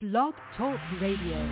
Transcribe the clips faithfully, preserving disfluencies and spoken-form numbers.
Blog Talk Radio.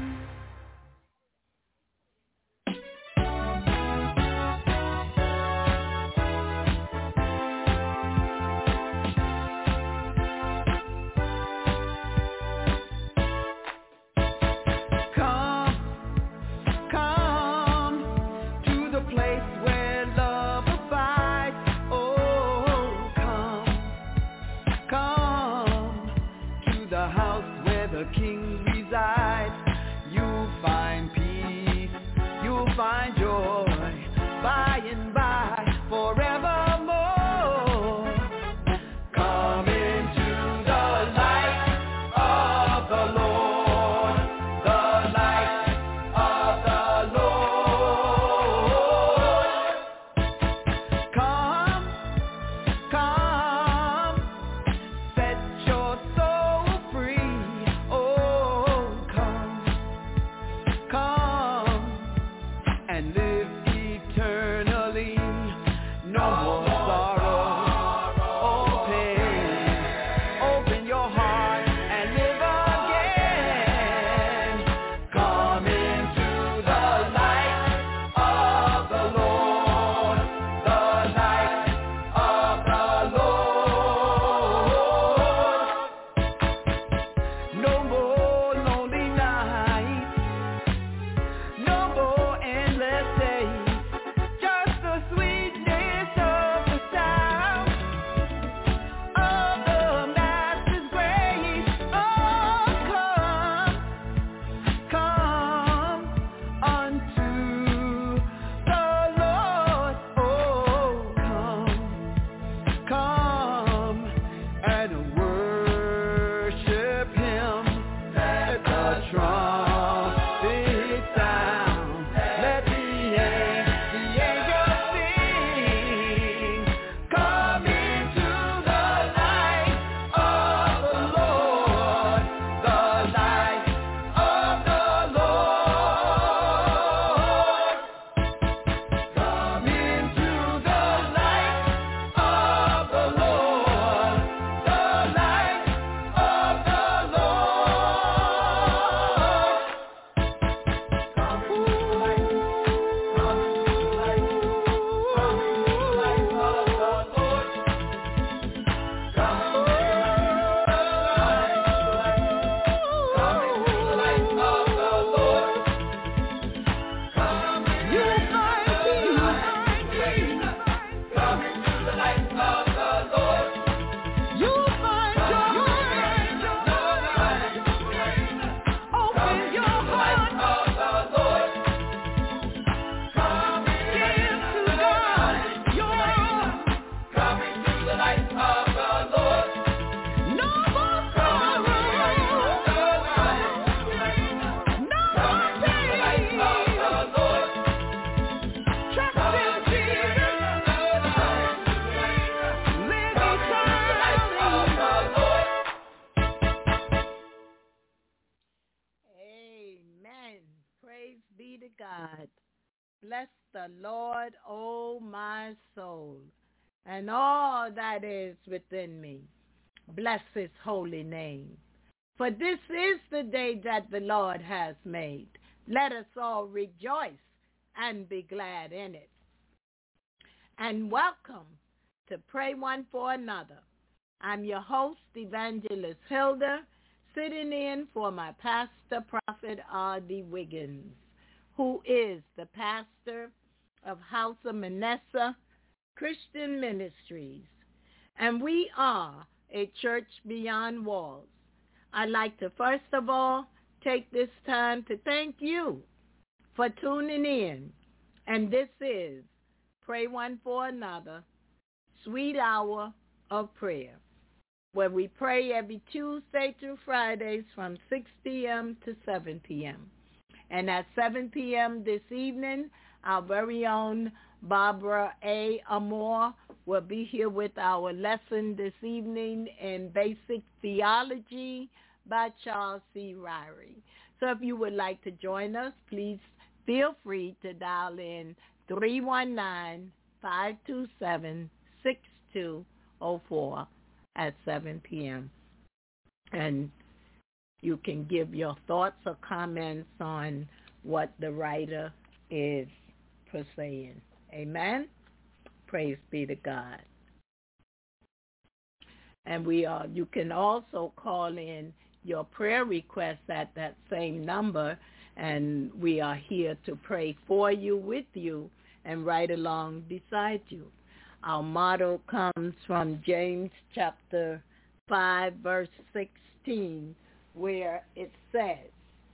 Bless the Lord, O my soul, and all that is within me. Bless his holy name. For this is the day that the Lord has made. Let us all rejoice and be glad in it. And welcome to Pray One for Another. I'm your host, Evangelist Hilda, sitting in for my pastor, Prophet R D. Wiggins, who is the pastor of House of Manasseh Christian Ministries. And we are a church beyond walls. I'd like to first of all take this time to thank you for tuning in. And this is Pray One for Another, Sweet Hour of Prayer, where we pray every Tuesday through Fridays from six p.m. to seven p.m. And at seven p.m. this evening, our very own Barbara A. Amore will be here with our lesson this evening in Basic Theology by Charles C. Ryrie. So if you would like to join us, please feel free to dial in three one nine, five two seven, six two zero four at seven p.m. And you can give your thoughts or comments on what the writer is saying. Amen. Praise be to God. And we are, you can also call in your prayer requests at that same number, and we are here to pray for you, with you, and right along beside you. Our motto comes from James chapter five, verse sixteen, where it says,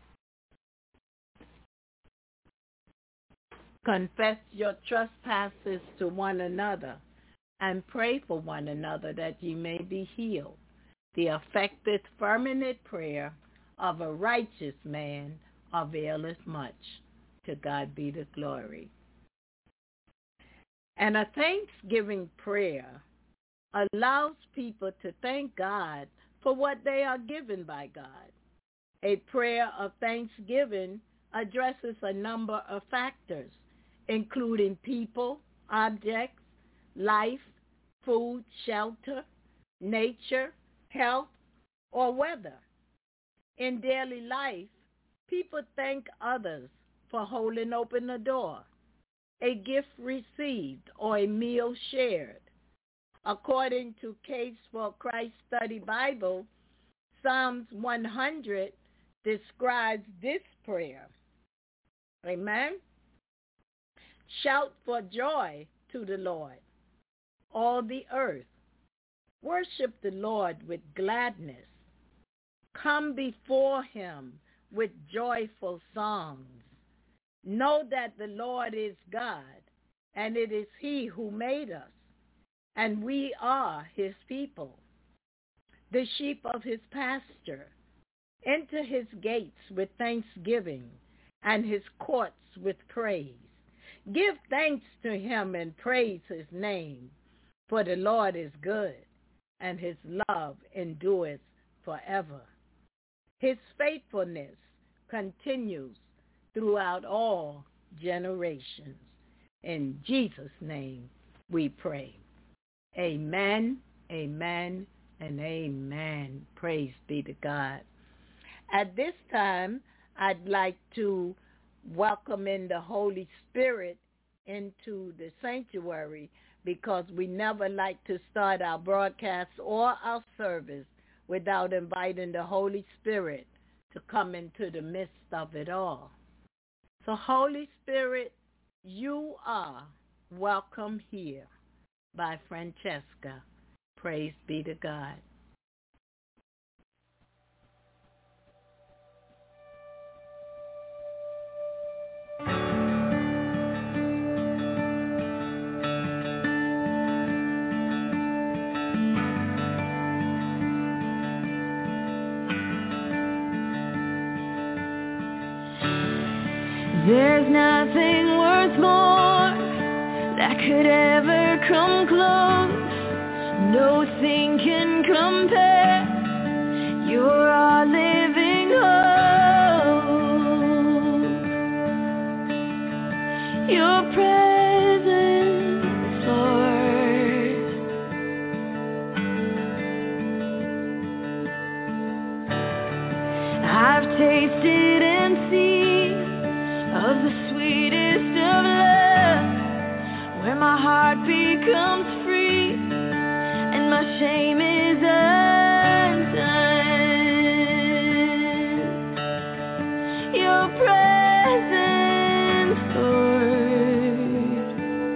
confess your trespasses to one another and pray for one another that ye may be healed. The effective fervent prayer of a righteous man availeth much. To God be the glory. And a thanksgiving prayer allows people to thank God for what they are given by God. A prayer of thanksgiving addresses a number of factors, including people, objects, life, food, shelter, nature, health, or weather. In daily life, people thank others for holding open the door, a gift received, or a meal shared. According to Case for Christ Study Bible, Psalms one hundred describes this prayer. Amen. Shout for joy to the Lord, all the earth. Worship the Lord with gladness. Come before him with joyful songs. Know that the Lord is God, and it is he who made us, and we are his people, the sheep of his pasture. Enter his gates with thanksgiving and his courts with praise. Give thanks to him and praise his name, for the Lord is good, and his love endureth forever. His faithfulness continues throughout all generations. In Jesus' name we pray. Amen, amen, and amen. Praise be to God. At this time, I'd like to welcome in the Holy Spirit into the sanctuary, because we never like to start our broadcast or our service without inviting the Holy Spirit to come into the midst of it all. So Holy Spirit, you are welcome here by Francesca. Praise be to God. There's nothing worth more that could ever come close. Nothing can compare. You're our living hope. Your presence, Lord. I've tasted and seen of the sweetest of love, where my heart becomes free and my shame is undone. Your presence, Lord.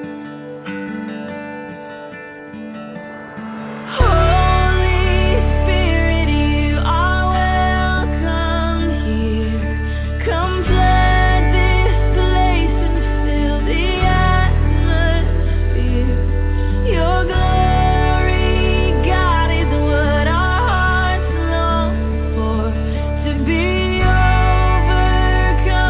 Holy Spirit, you are welcome here. Come flood this place and fill the atmosphere. Your glory, God, is what our hearts long for. To be overcome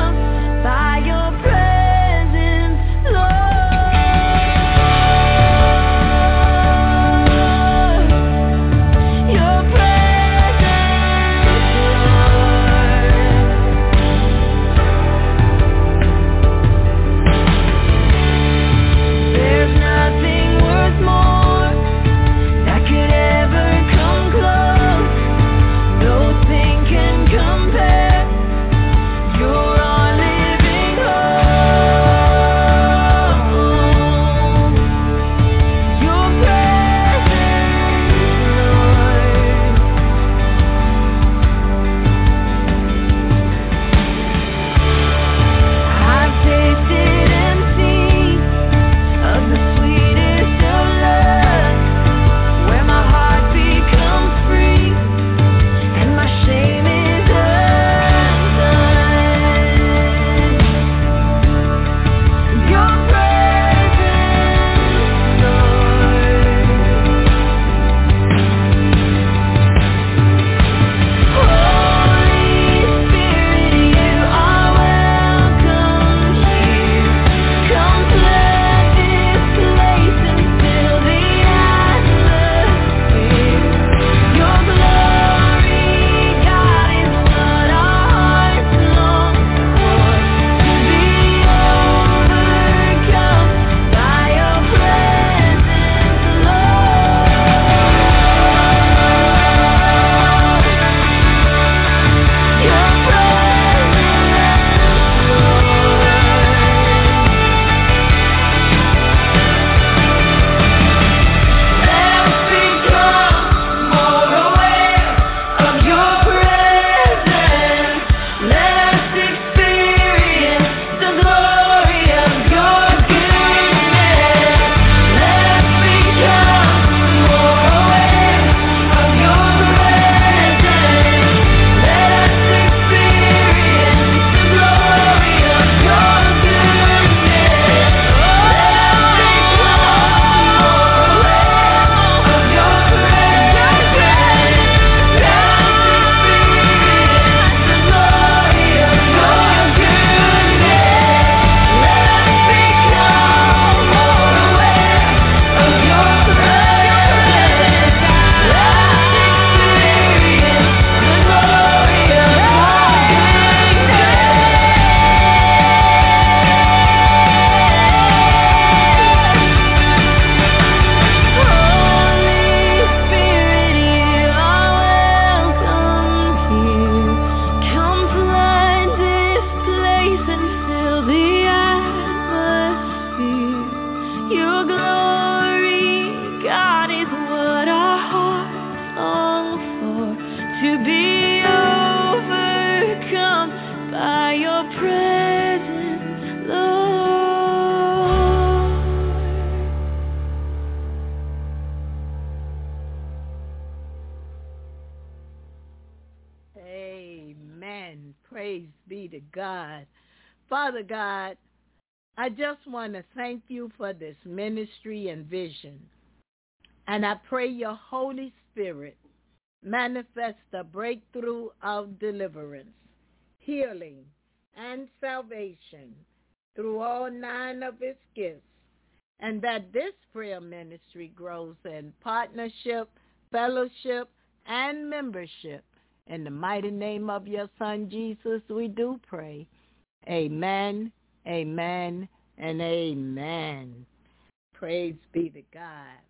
Praise be to God. Father God, I just want to thank you for this ministry and vision. And I pray your Holy Spirit manifest a breakthrough of deliverance, healing, and salvation through all nine of its gifts, and that this prayer ministry grows in partnership, fellowship, and membership. In the mighty name of your Son, Jesus, we do pray. Amen, amen, and amen. Praise be to God.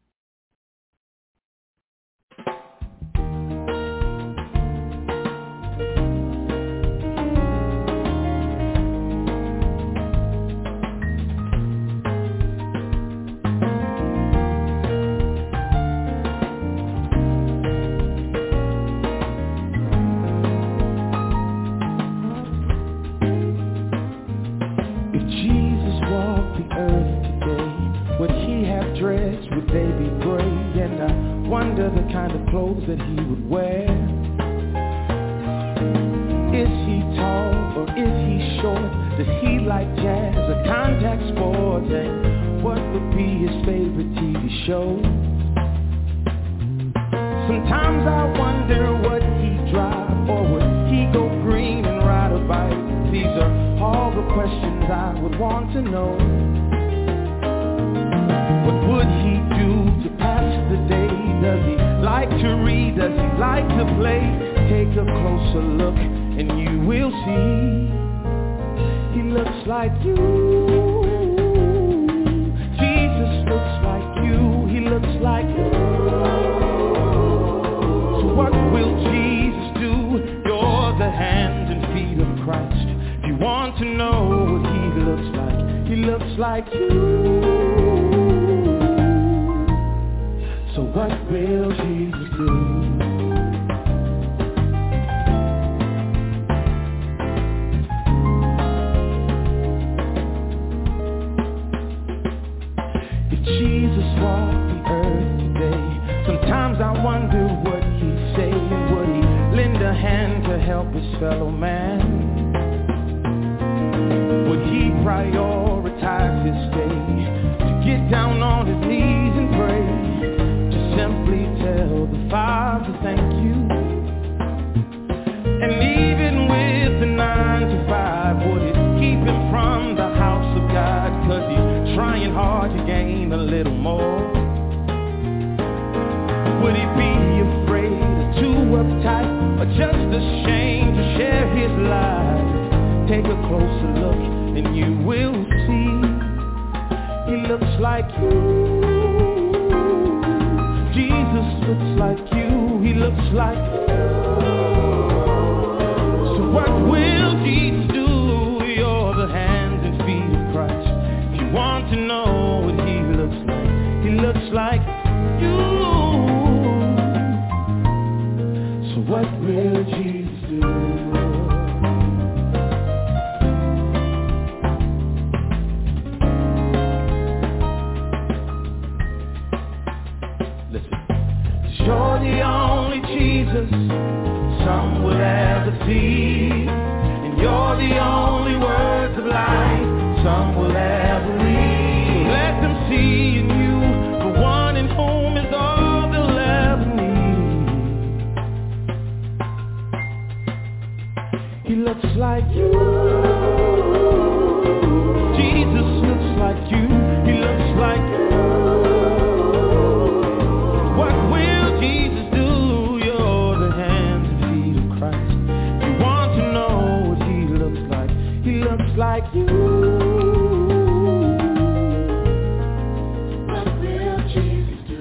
Would they be gray? And I wonder the kind of clothes that he would wear. Is he tall or is he short? Does he like jazz or contact sports? And what would be his favorite T V show? Sometimes I wonder what he'd drive, or would he go green and ride a bike? These are all the questions I would want to know. What would he do to pass the day? Does he like to read? Does he like to play? Take a closer look and you will see he looks like you. Jesus looks like you. He looks like you. So what will Jesus do? You're the hands and feet of Christ. If you want to know what he looks like, he looks like you. So what will Jesus do? If Jesus walked the earth today, sometimes I wonder what he'd say. And would he lend a hand to help his fellow man? Would he prioritize his day to get down on his knees and pray? Simply tell the Father thank you. And even with the nine to five, would it keep him from the house of God? Cause he's trying hard to gain a little more. Would he be afraid or too uptight, or just ashamed to share his life? Take a closer look and you will see he looks like you. Jesus looks like you, he looks like you. So what will Jesus do? You're the hands and feet of Christ. If you want to know what he looks like, he looks like you. So what will Jesus do? You're the only Jesus some will ever see, and you're the only words of life some will ever read. So let them see in you the one in whom is all they'll ever need. He looks like you. Jesus looks like you. He looks like you. Like you. What will Jesus do?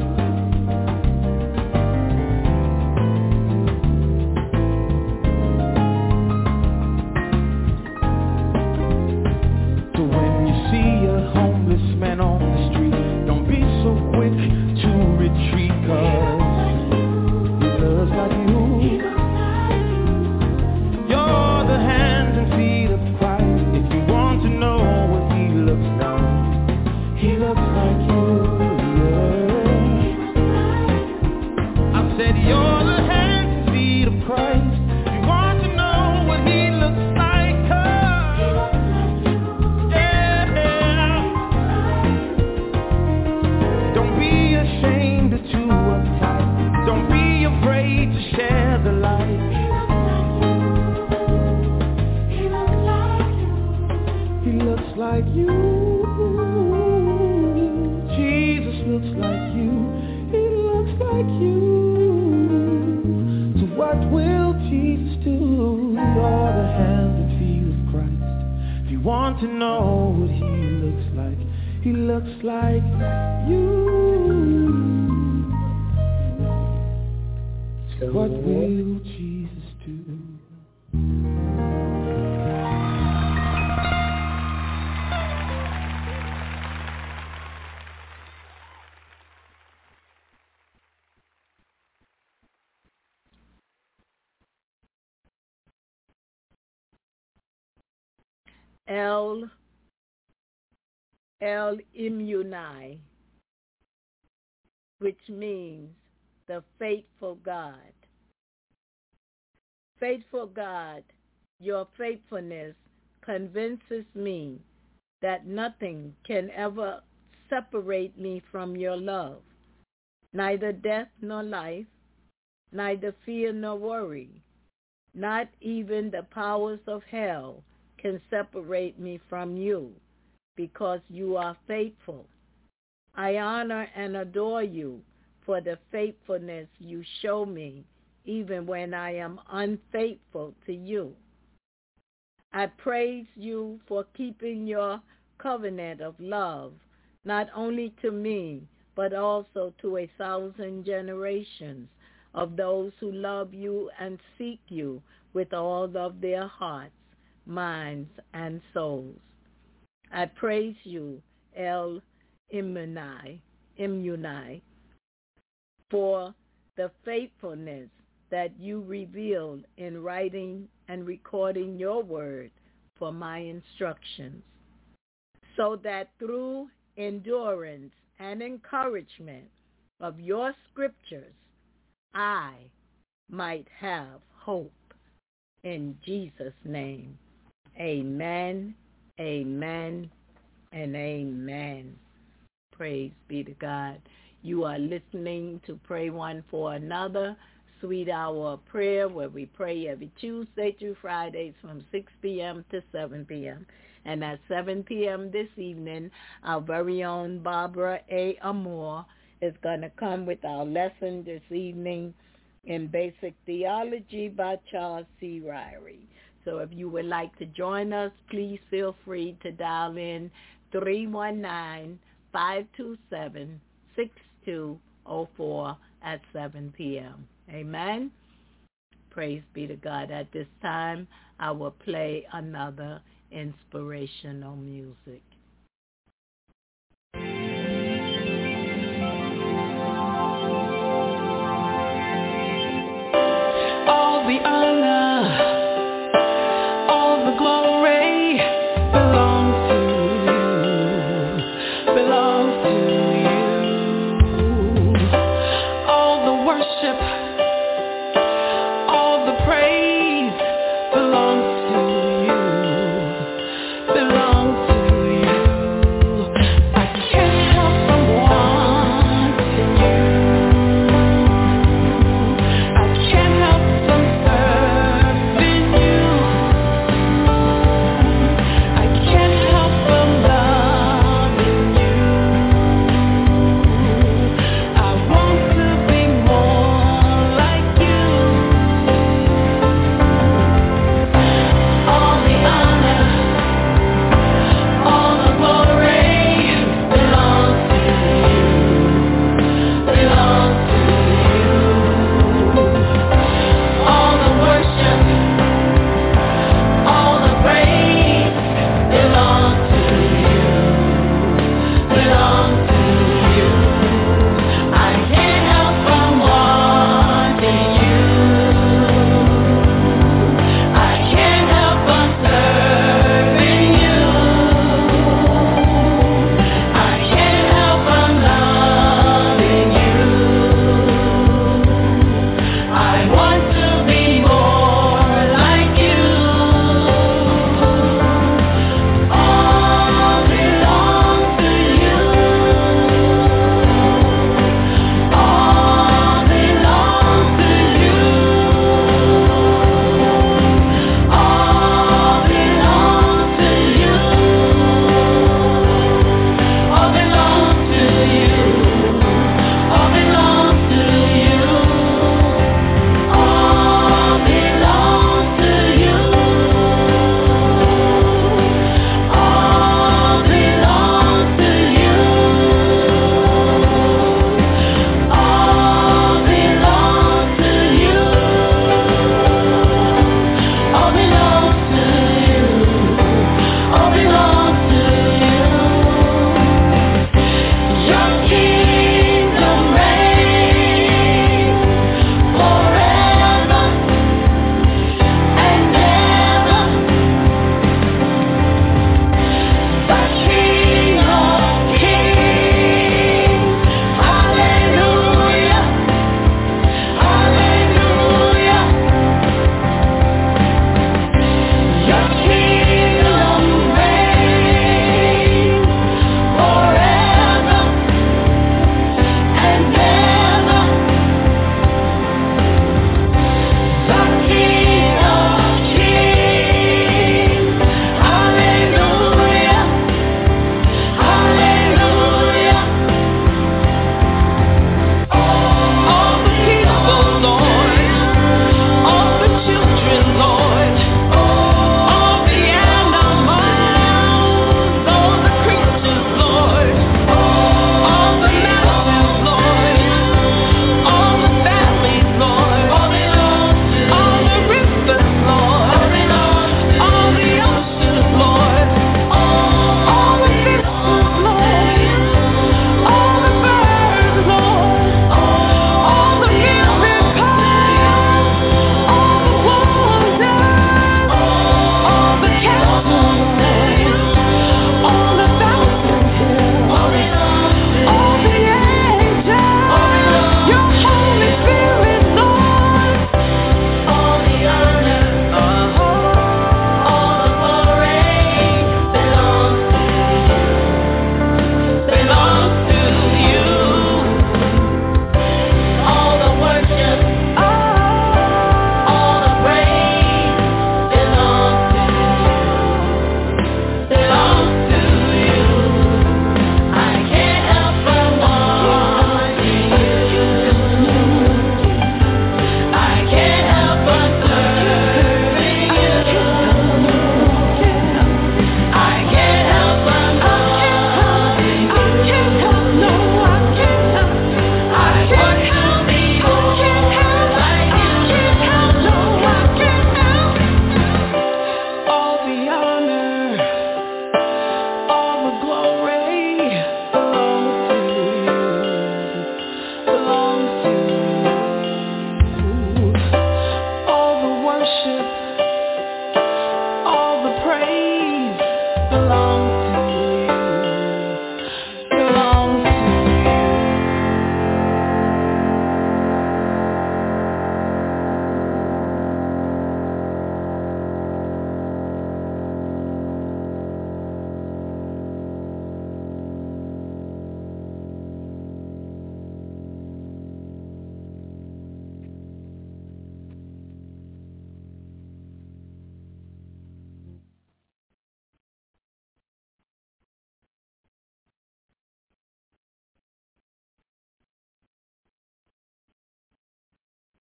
So when you see a homeless man on the street, don't be so quick to retreat, cause he loves like you. You're the hands and feet of Christ. If you want want to know what he looks like. He looks like you. What will Jesus do? El, El Immunai, which means the faithful God. Faithful God, your faithfulness convinces me that nothing can ever separate me from your love, neither death nor life, neither fear nor worry, not even the powers of hell can separate me from you, because you are faithful. I honor and adore you for the faithfulness you show me, even when I am unfaithful to you. I praise you for keeping your covenant of love, not only to me, but also to a thousand generations of those who love you and seek you with all of their hearts, minds, and souls. I praise you, El Immunai, Immunai, for the faithfulness that you revealed in writing and recording your word for my instructions, so that through endurance and encouragement of your scriptures, I might have hope. In Jesus' name, amen, amen, and amen. Praise be to God. You are listening to Pray One for Another, Sweet Hour of Prayer, where we pray every Tuesday through Fridays from six p.m. to seven p.m. And at seven p.m. this evening, our very own Barbara A. Amore is going to come with our lesson this evening in Basic Theology by Charles C. Ryrie. So if you would like to join us, please feel free to dial in three one nine, five two seven, six two zero four at seven p.m. Amen. Praise be to God. At this time, I will play another inspirational music. All the honor, all the glory belongs to you, belongs to you. All the worship, all the praise belongs to you, belongs to you.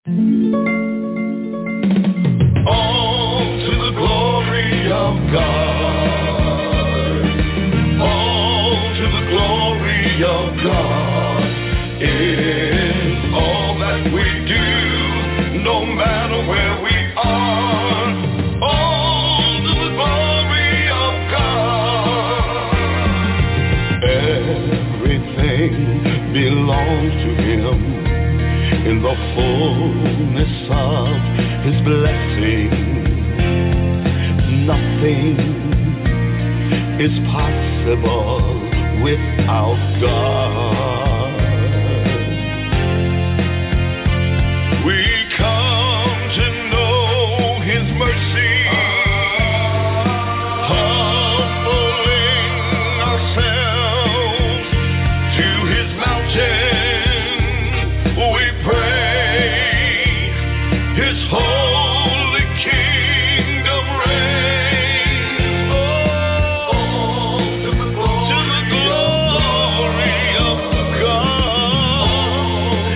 All to the glory of God. All to the glory of God is all that we do, no matter where we are. All to the glory of God. Everything belongs to Him in the fullness of His blessing. Nothing is possible without God. We come to know His mercy, humbling ourselves to His mountain. We pray His holy kingdom reign. Oh, to the glory of God.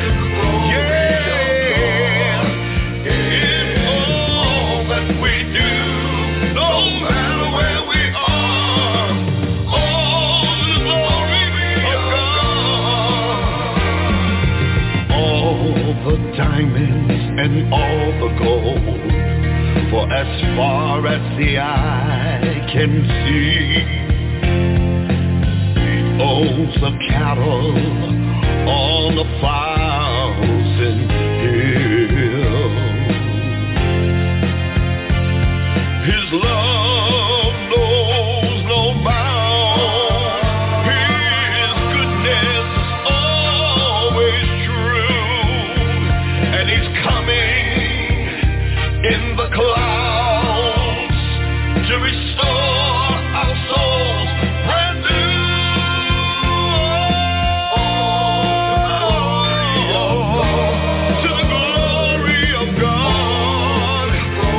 Yeah, in all that we do, no matter where we are. Oh, to the glory of God. All the diamonds and all the gold, for as far as the eye can see, He owns the cattle on a thousand hills. His love knows no bounds. His goodness is always true, and He's coming in the clouds to restore our souls brand new. To the glory of God.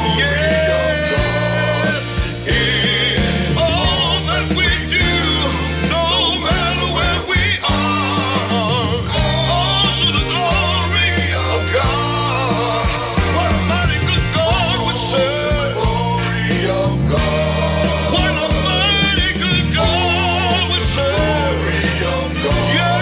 Yes, in all that we do, no matter where we are. Oh, to the glory of God. What a mighty good God we serve. What a mighty good God we serve. Yeah.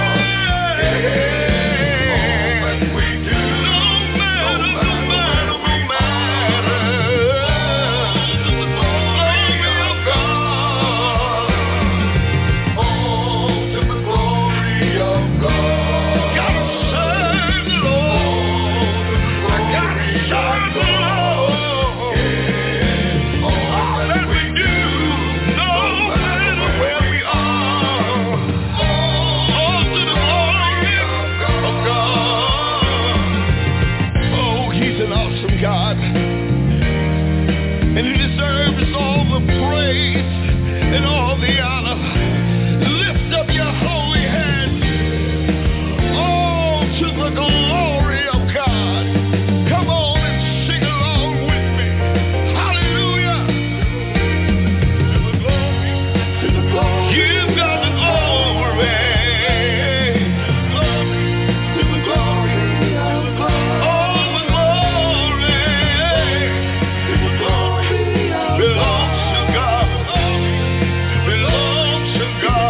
We do. No matter, no matter, no matter. To the glory of God. Oh, to the glory of God. Gotta serve the Lord. I gotta serve the Lord. All that we do, no matter where we are. Oh, to the glory of God. Oh, He's an awesome God, and He deserves all the praise and all the honor. Lift up your holy hands. All to the glory of God. Come on and sing along with me. Hallelujah. To the glory, to the glory. Give God the glory. To the glory of God. All the glory. To the glory of belongs to God. Belongs to God.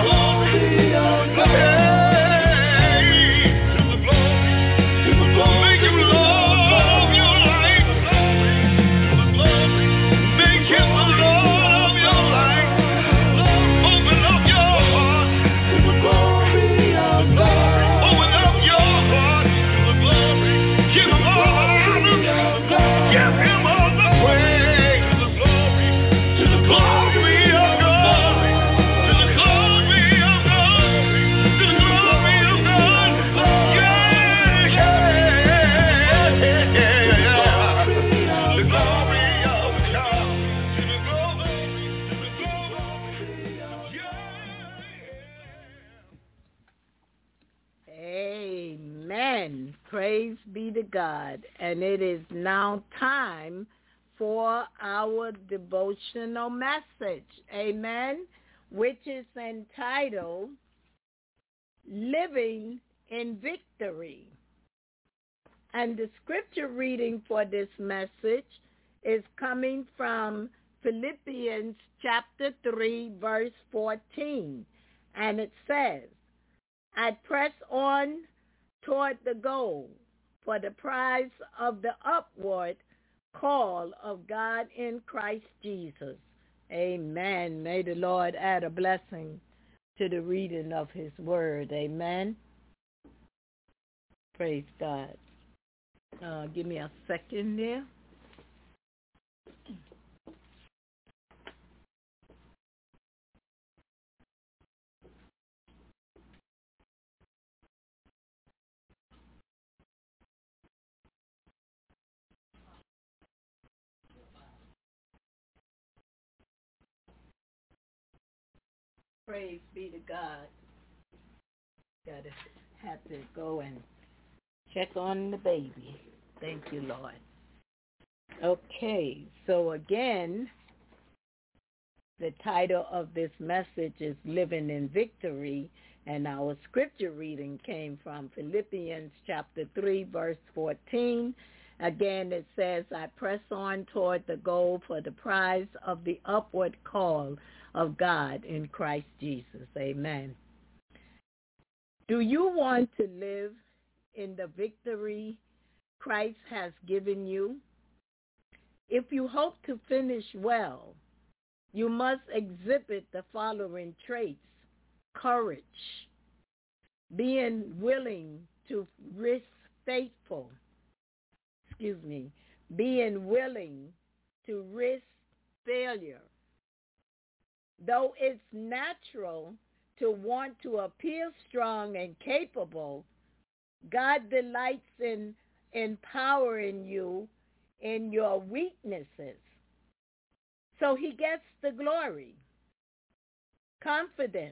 Hey, to the glory, to the glory. Make Him love your life. To the glory. Make Him the Lord of your life. Open up your heart. To the glory of God. Open up your heart. To the glory. Give Him all the honor. Give Him all the praise. To the glory. To the glory of God. To the glory of God. To the glory of God. Yeah, yeah, yeah, yeah. To the glory of God. To the glory, to the glory. Yeah. Amen. Praise be to God. And it is now time for our devotional message. Amen. Which is entitled Living in Victory. And the scripture reading for this message is coming from Philippians chapter three, verse fourteen. And it says, I press on toward the goal for the prize of the upward call of God in Christ Jesus. Amen. May the Lord add a blessing to the reading of his word. Amen. Praise God. Uh, give me a second there. Praise be to God. Gotta have to go and check on the baby. Thank you, Lord. Okay, so again, the title of this message is Living in Victory, and our scripture reading came from Philippians chapter three, verse fourteen. Again, it says, I press on toward the goal for the prize of the upward call of God in Christ Jesus. Amen. Do you want to live in the victory Christ has given you? If you hope to finish well, you must exhibit the following traits: courage, being willing to risk faithful, excuse me, being willing to risk failure. Though it's natural to want to appear strong and capable, God delights in empowering you in your weaknesses. So he gets the glory. Confidence,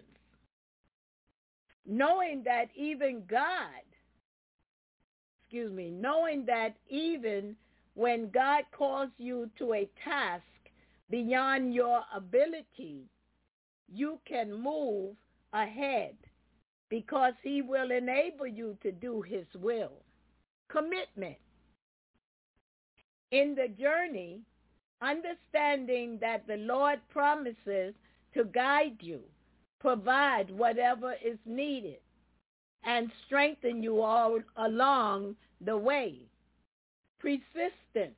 knowing that even God, excuse me, knowing that even when God calls you to a task beyond your ability, you can move ahead because he will enable you to do his will. Commitment. In the journey, understanding that the Lord promises to guide you, provide whatever is needed, and strengthen you all along the way. Persistent.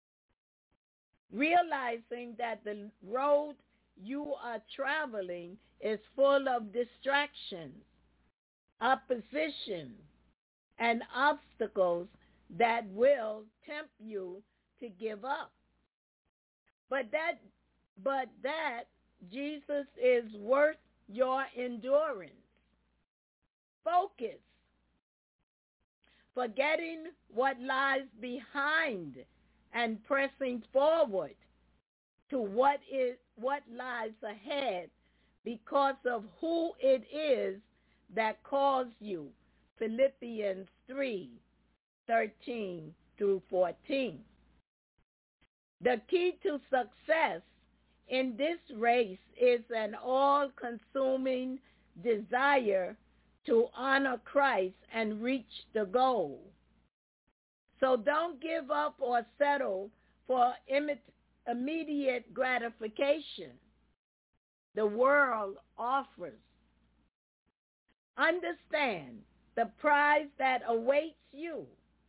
Realizing that the road you are traveling is full of distractions, opposition, and obstacles that will tempt you to give up. But that, but that Jesus is worth your endurance. Focus. Forgetting what lies behind and pressing forward to what is what lies ahead because of who it is that calls you. Philippians three, thirteen through fourteen. The key to success in this race is an all-consuming desire to honor Christ and reach the goal. So don't give up or settle for immediate gratification the world offers. Understand the prize that awaits you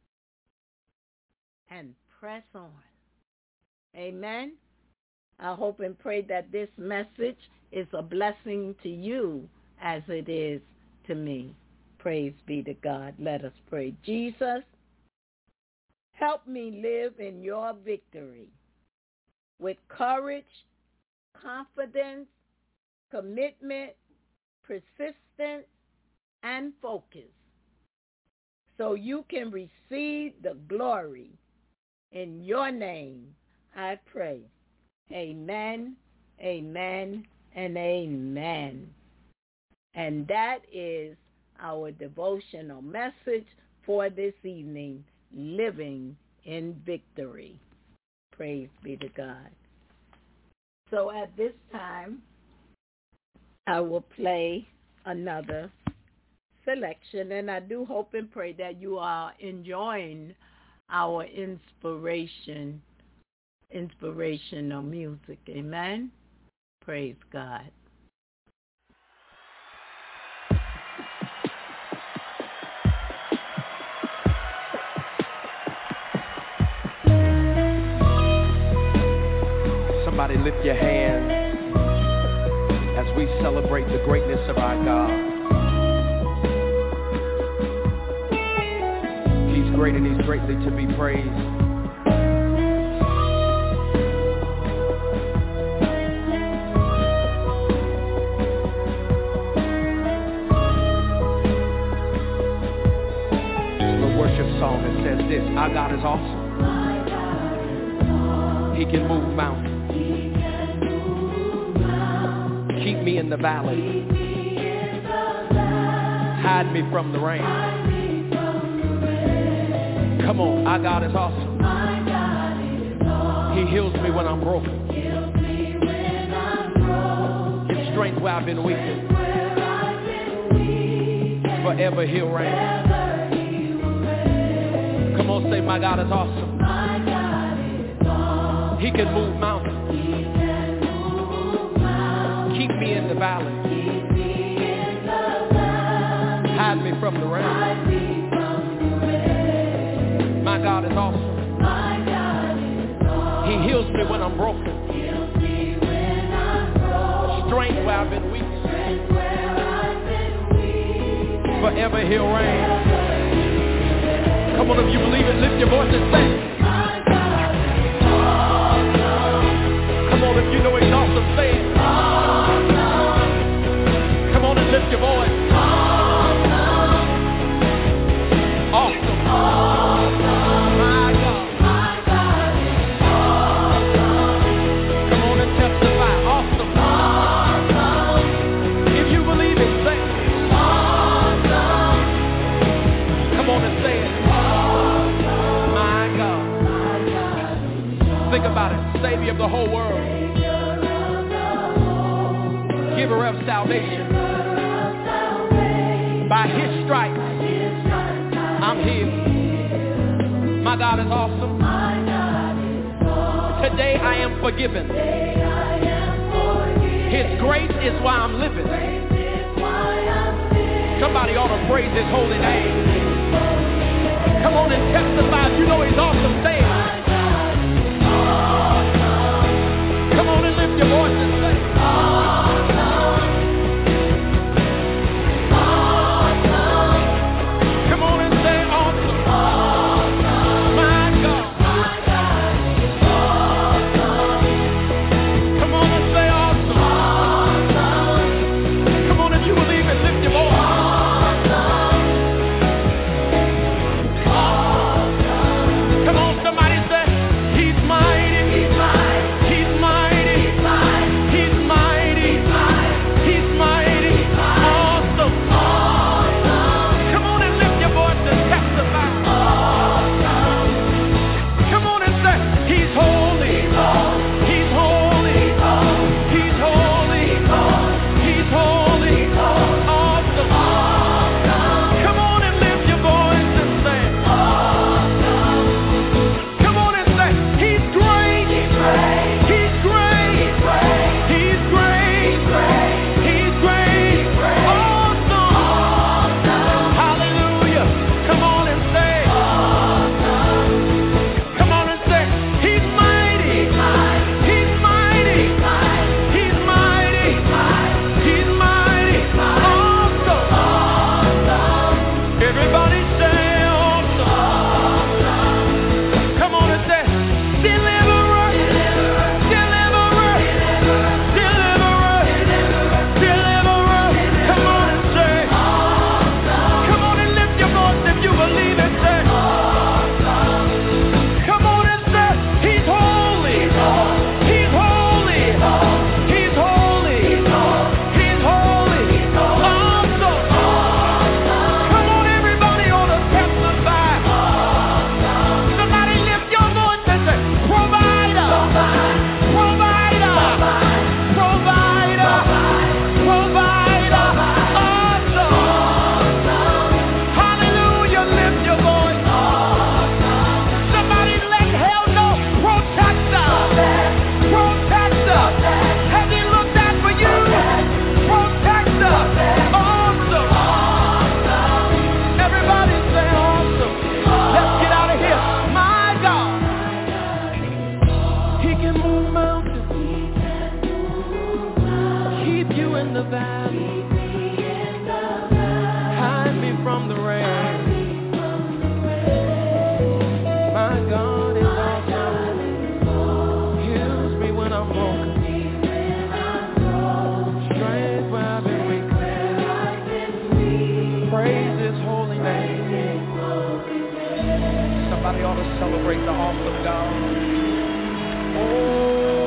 and press on. Amen. I hope and pray that this message is a blessing to you as it is to me. Praise be to God. Let us pray. Jesus, help me live in your victory with courage, confidence, commitment, persistence, and focus, so you can receive the glory. In your name, I pray. Amen, amen, and amen. And that is our devotional message for this evening, living in victory. Praise be to God. So at this time, I will play another selection, and I do hope and pray that you are enjoying our inspiration, inspirational music. Amen. Praise God. Somebody lift your hands as we celebrate the greatness of our God. He's great and he's greatly to be praised. It's a worship song that says this: our God is awesome. He can move mountains. Keep me in the valley. Hide me from the rain. Come on, our God is awesome. He heals me when I'm broken. Gives strength where I've been weak. Forever he'll reign. Come on, say, my God is awesome. He can move mountains. Keep me in the valley. Hide me from the rain. My God is awesome. He heals me when I'm broken. Strength where I've been weak. Forever he'll reign. Come on, if you believe it, lift your voice and sing. Come on, if you know he's awesome, say it. Come on and lift your voice. Awesome. My God. Come on and testify. Awesome. If you believe it, say it. Come on and say it. My God. Think about it. Savior of the whole world. Giver of salvation. By his stripes, I'm healed. My God is awesome. Today I am forgiven. His grace is why I'm living. Somebody ought to praise his holy name. Come on and testify. You know he's awesome. Say it. Come on and lift your voice and say it. Come on, in the valley. Hide me from the rain. My God is awesome. Heals me when I'm broken. Strength where I've been weak. Praise His holy name. Somebody ought to celebrate the awesome God. Oh.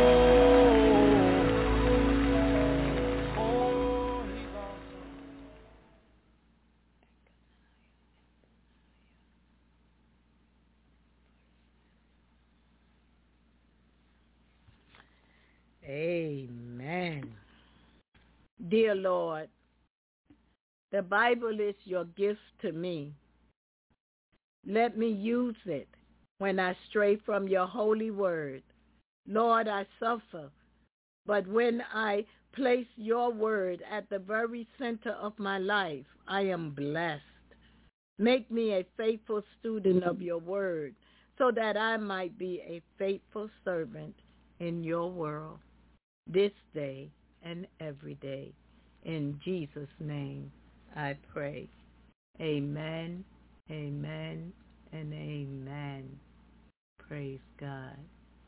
Amen. Dear Lord, the Bible is your gift to me. Let me use it when I stray from your holy word. Lord, I suffer, but when I place your word at the very center of my life, I am blessed. Make me a faithful student of your word so that I might be a faithful servant in your world this day and every day. In Jesus' name I pray. Amen, amen, and amen. Praise God.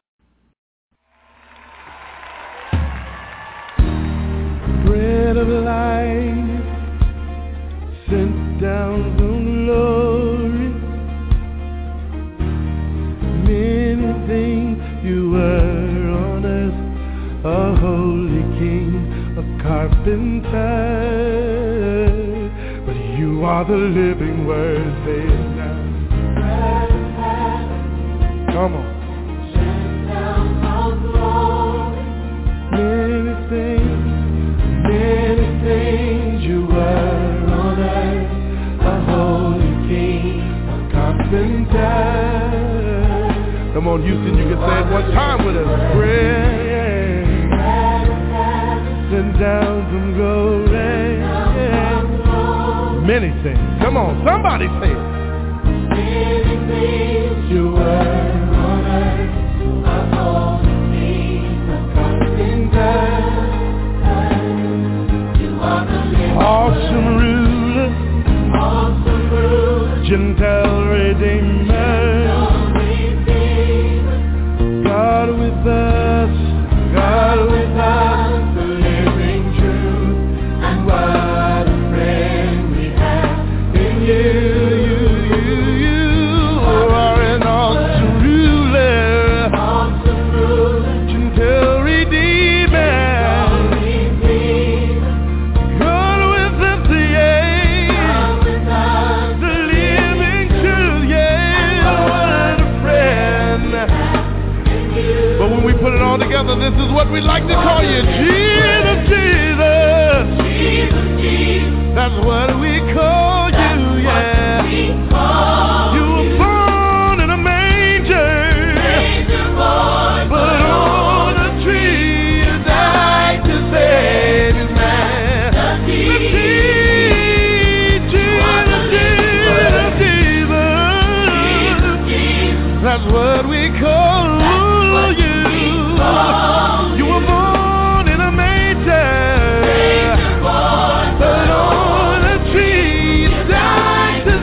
Bread of life sent down from glory. Many things you were on earth, a holy king, a carpenter, but you are the living word. Say it now. Come on. Many things, many things you were on earth, a holy king, a carpenter. Come on, Houston, you can say it one time with us. Bread sent down from glory. Many things. Come on, somebody say it. Many things you were on earth, a holy king, a carpenter. You are the living awesome ruler, awesome ruler, Gentile redeemer, God with us, God with us, the living truth, and what a friend we have in you. You, you, you are an awesome ruler, awesome ruler, gentle redeemer, God with us, yeah, the living truth, yeah, what a friend. But when we put it all together, this is what we like to call you. Jesus, Jesus. Jesus, Jesus. That's what we call you, yeah. You were born in a manger, but on a tree you died to save his man. Jesus, Jesus, Jesus. That's what we call you. You were born in a manger, but on a tree you died to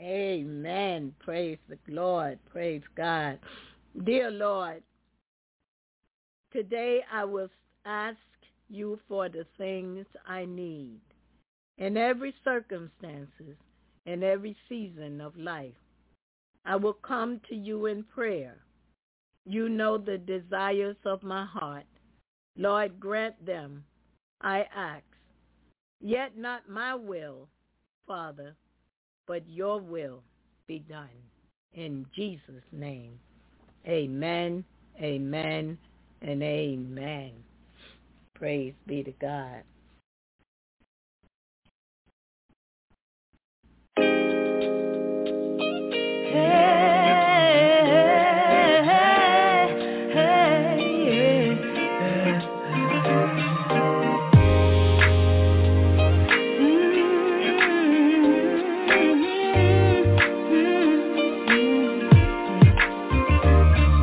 Amen. Praise the Lord. Praise God. Dear Lord, today I will ask you for the things I need in every circumstances, in every season of life. I will come to you in prayer. You know the desires of my heart. Lord, grant them, I ask. Yet not my will, Father, but your will be done. In Jesus' name, amen, amen, and amen. Praise be to God.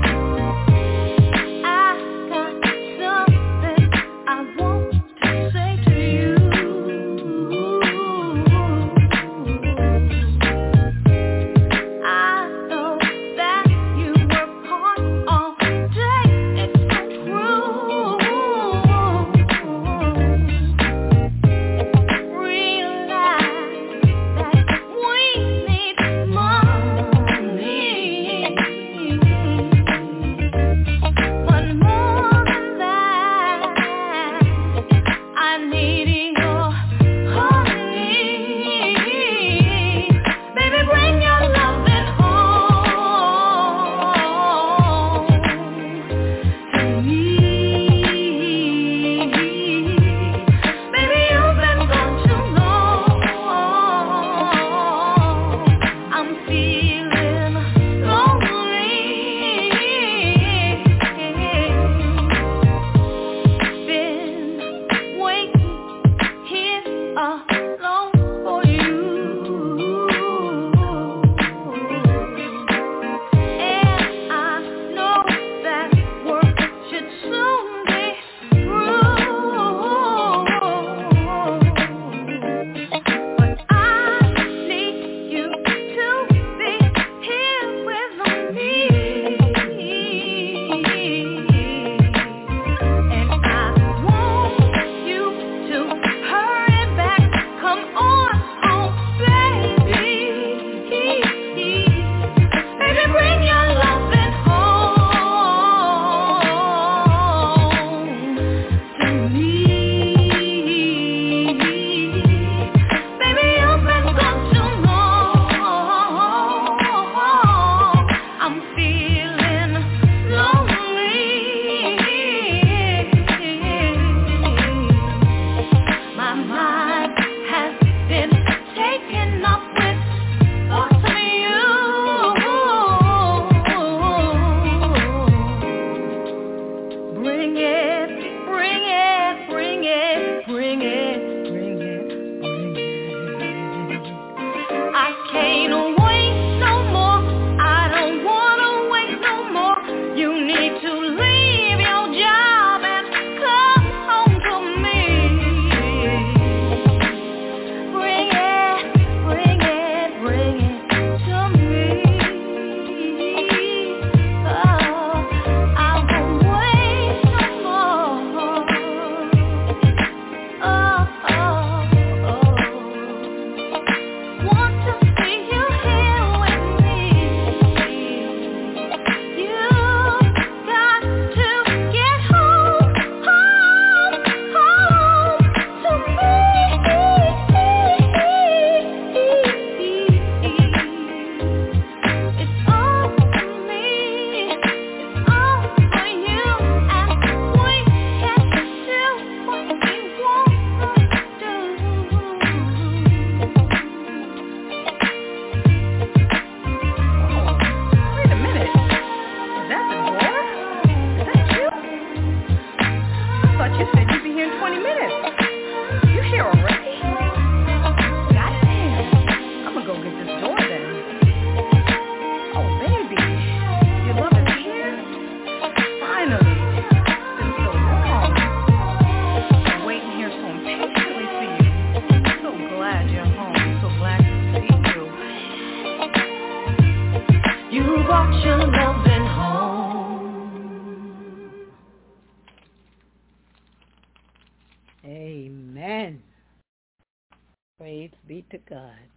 I got something I want to say. you brought your loving home. Amen. Praise be to God.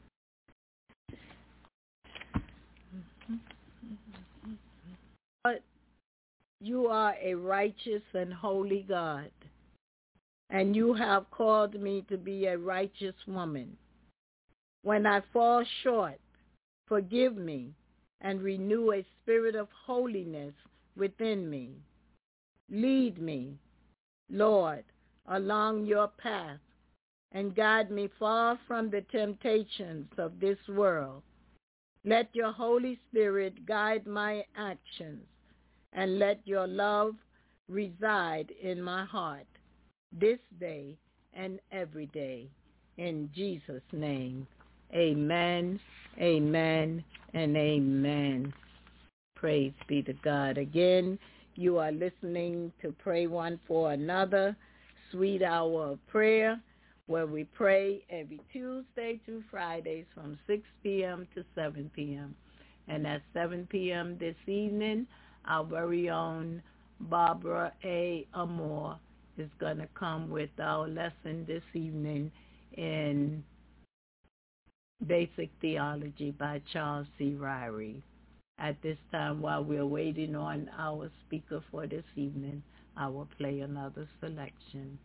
But you are a righteous and holy God, and you have called me to be a righteous woman. When I fall short, forgive me and renew a spirit of holiness within me. Lead me, Lord, along your path and guide me far from the temptations of this world. Let your Holy Spirit guide my actions, and let your love reside in my heart this day and every day. In Jesus' name, amen, amen, and amen. Praise be to God. Again, you are listening to Pray One for Another, Sweet Hour of Prayer, where we pray every Tuesday through Fridays from six p.m. to seven p.m. And at seven p.m. this evening, our very own Barbara A. Amore is going to come with our lesson this evening in Basic Theology by Charles C. Ryrie. At this time, while we're waiting on our speaker for this evening, I will play another selection.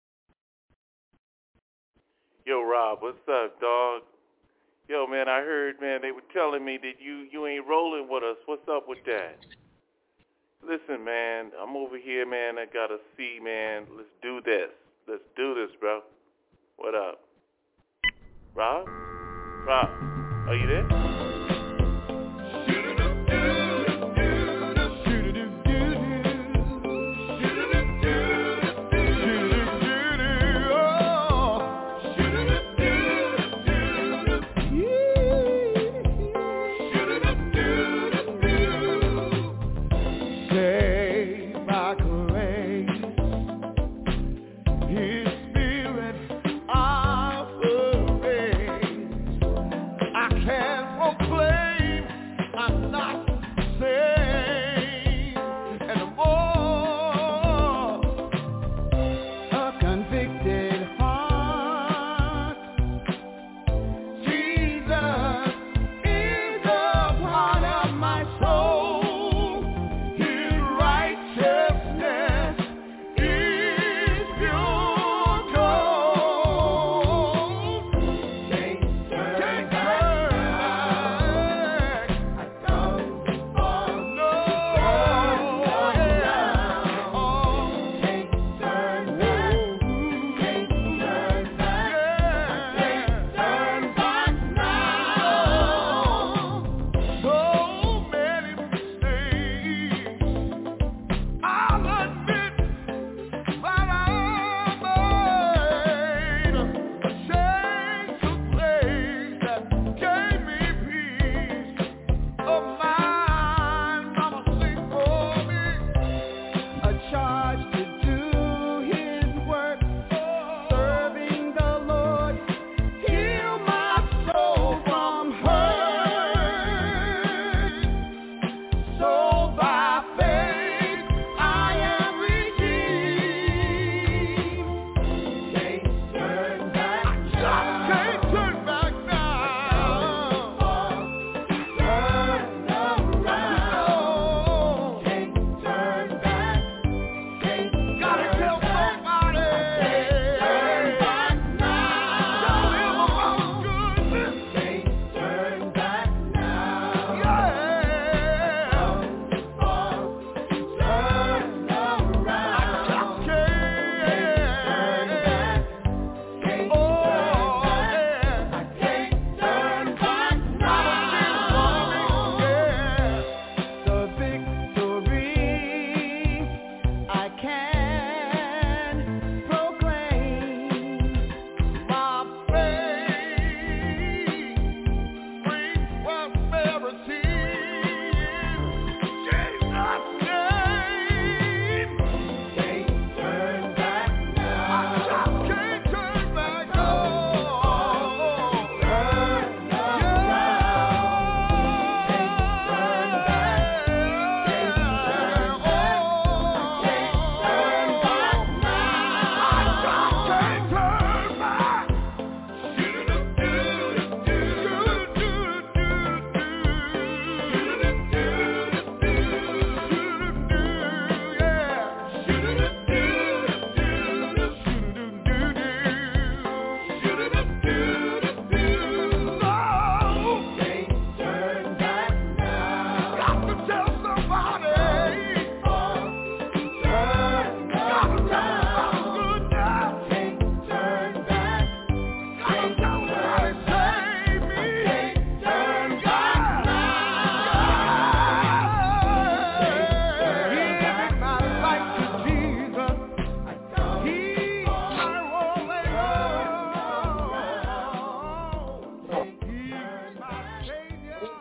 Yo, Rob, what's up, dog? Yo, man, I heard, man, they were telling me that you, you ain't rolling with us. What's up with that? Listen, man, I'm over here, man. I got to see, man. Let's do this. Let's do this, bro. What up? Rob? Rob, are you there? Can't complain.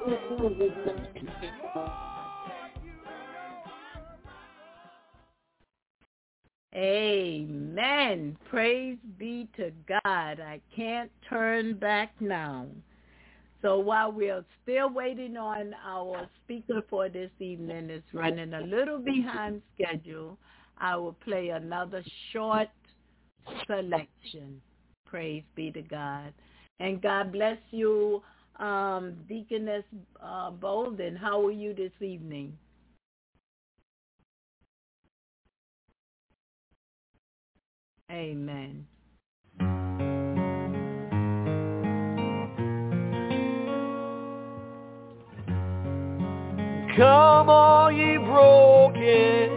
Amen. Praise be to God. I can't turn back now. So while we're still waiting on our speaker for this evening, it's running a little behind schedule, I will play another short selection. Praise be to God. And God bless you, um, Deaconess uh, Bolden. How are you this evening? Amen. Come all ye broken,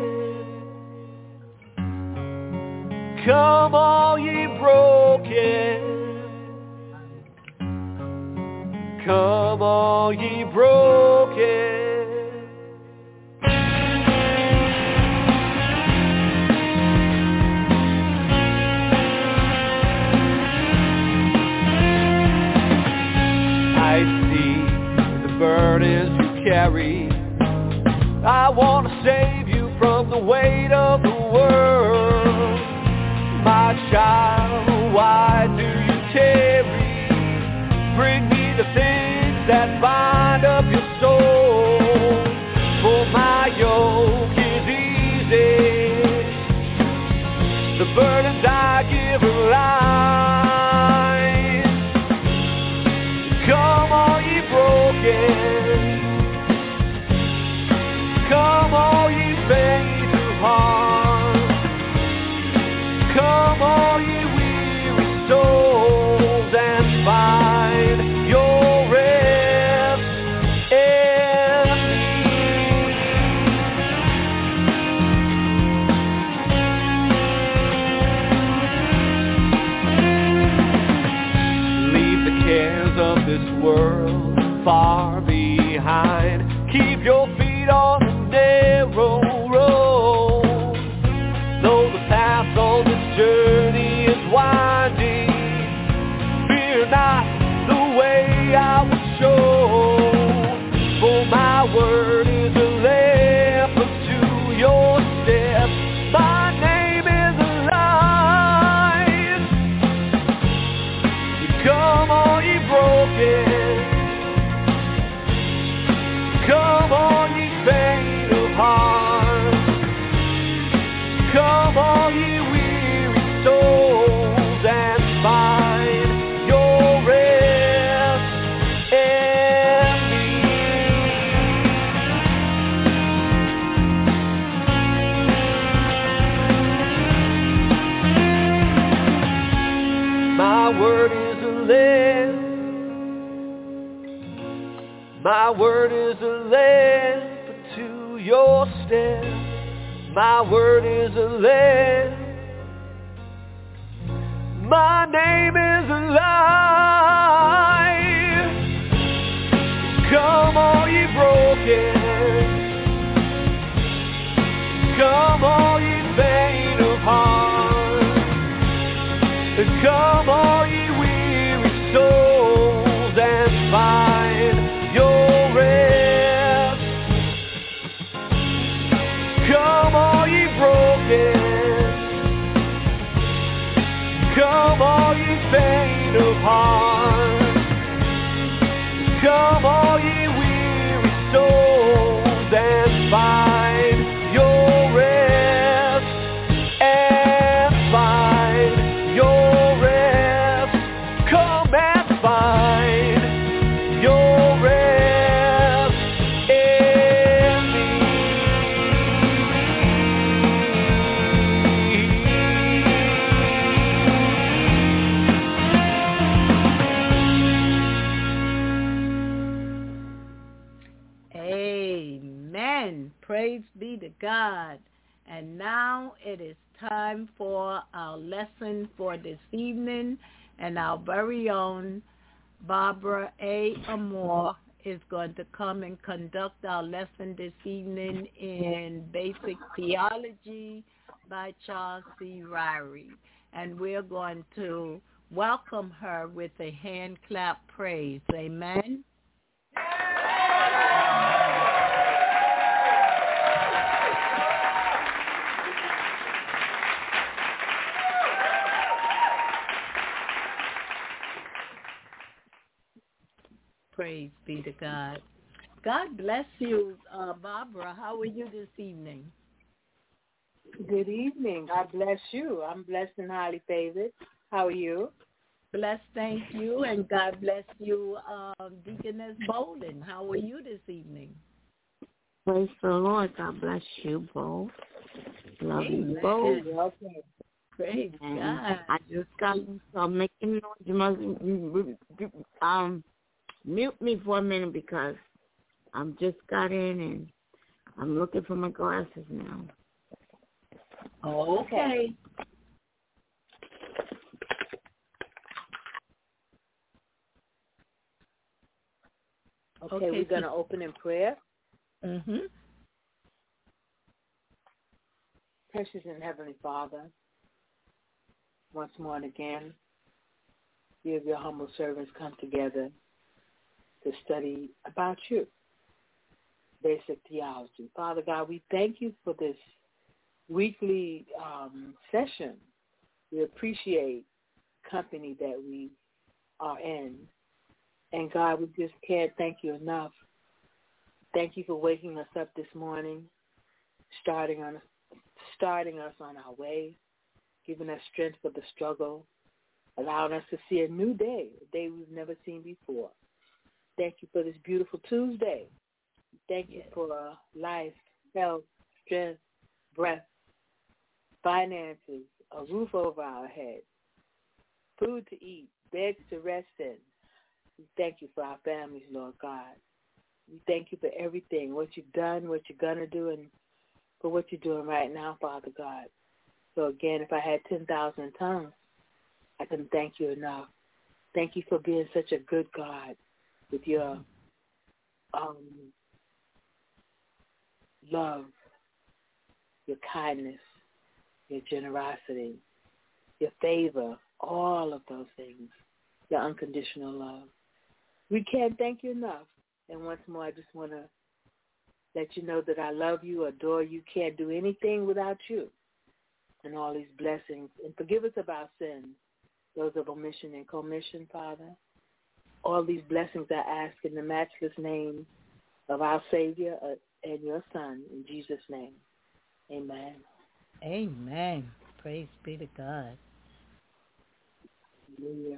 come all ye broken, come all ye broken. I see the burdens you carry. I want to save you from the weight of the world. My child, why do you tarry? Bring me the things that bind up your soul. For my yoke is easy, the burdens I give are light. Come all ye broken, come all ye faint of heart, come all ye weary souls, and find your rest in me. Leave the cares of this world far behind. Keep your feet on the narrow road. Though the path on this journey is winding, fear not the way I will show. For my word is a lamp unto your steps. My name is alive. Come all ye broken, come all ye faint of heart, come all ye weary souls, and find your rest in me. My word is a lamp, my word is a lamp to your steps. My word is a lamp. My name is alive. Come all ye broken, come all ye faint of heart, come all ye weary souls, and find your rest. Come all ye broken, come all ye faint of heart, come all ye weary souls, and find your rest, and find your rest. Come and find your rest in Amen. Praise be to God. And now it is time for our lesson for this evening, and our very own Barbara A. Amore is going to come and conduct our lesson this evening in Basic Theology by Charles C. Ryrie. And we're going to welcome her with a hand clap praise. Amen. to God. God bless you, uh, Barbara. How are you this evening? Good evening. God bless you. I'm blessed and highly favored. How are you? Blessed, thank you, and God bless you, uh, Deaconess Bolden. How are you this evening? Praise the Lord. God bless you both. Love Amen. you both. Welcome. Praise And God. I just got so making noise. You must um mute me for a minute because I'm just got in and I'm looking for my glasses now. Okay. Okay, Okay, we're going to open in prayer. Mm-hmm. Precious and Heavenly Father, once more and again, we of your humble servants come together to study about you, basic theology. Father God, we thank you for this weekly um, session. We appreciate company that we are in. And God, we just can't thank you enough. Thank you for waking us up this morning, starting on starting us on our way, giving us strength for the struggle, allowing us to see a new day, a day we've never seen before. Thank you for this beautiful Tuesday. Thank you for life, health, strength, breath, finances, a roof over our head, food to eat, beds to rest in. We thank you for our families, Lord God. We thank you for everything, what you've done, what you're going to do, and for what you're doing right now, Father God. So again, if I had ten thousand tongues, I couldn't thank you enough. Thank you for being such a good God with your um, love, your kindness, your generosity, your favor, all of those things, your unconditional love. We can't thank you enough. And once more, I just want to let you know that I love you, adore you, can't do anything without you, and all these blessings. And forgive us of our sins, those of omission and commission, Father. All these blessings I ask in the matchless name of our Savior and your Son, in Jesus' name. Amen. Amen. Praise be to God. Hallelujah.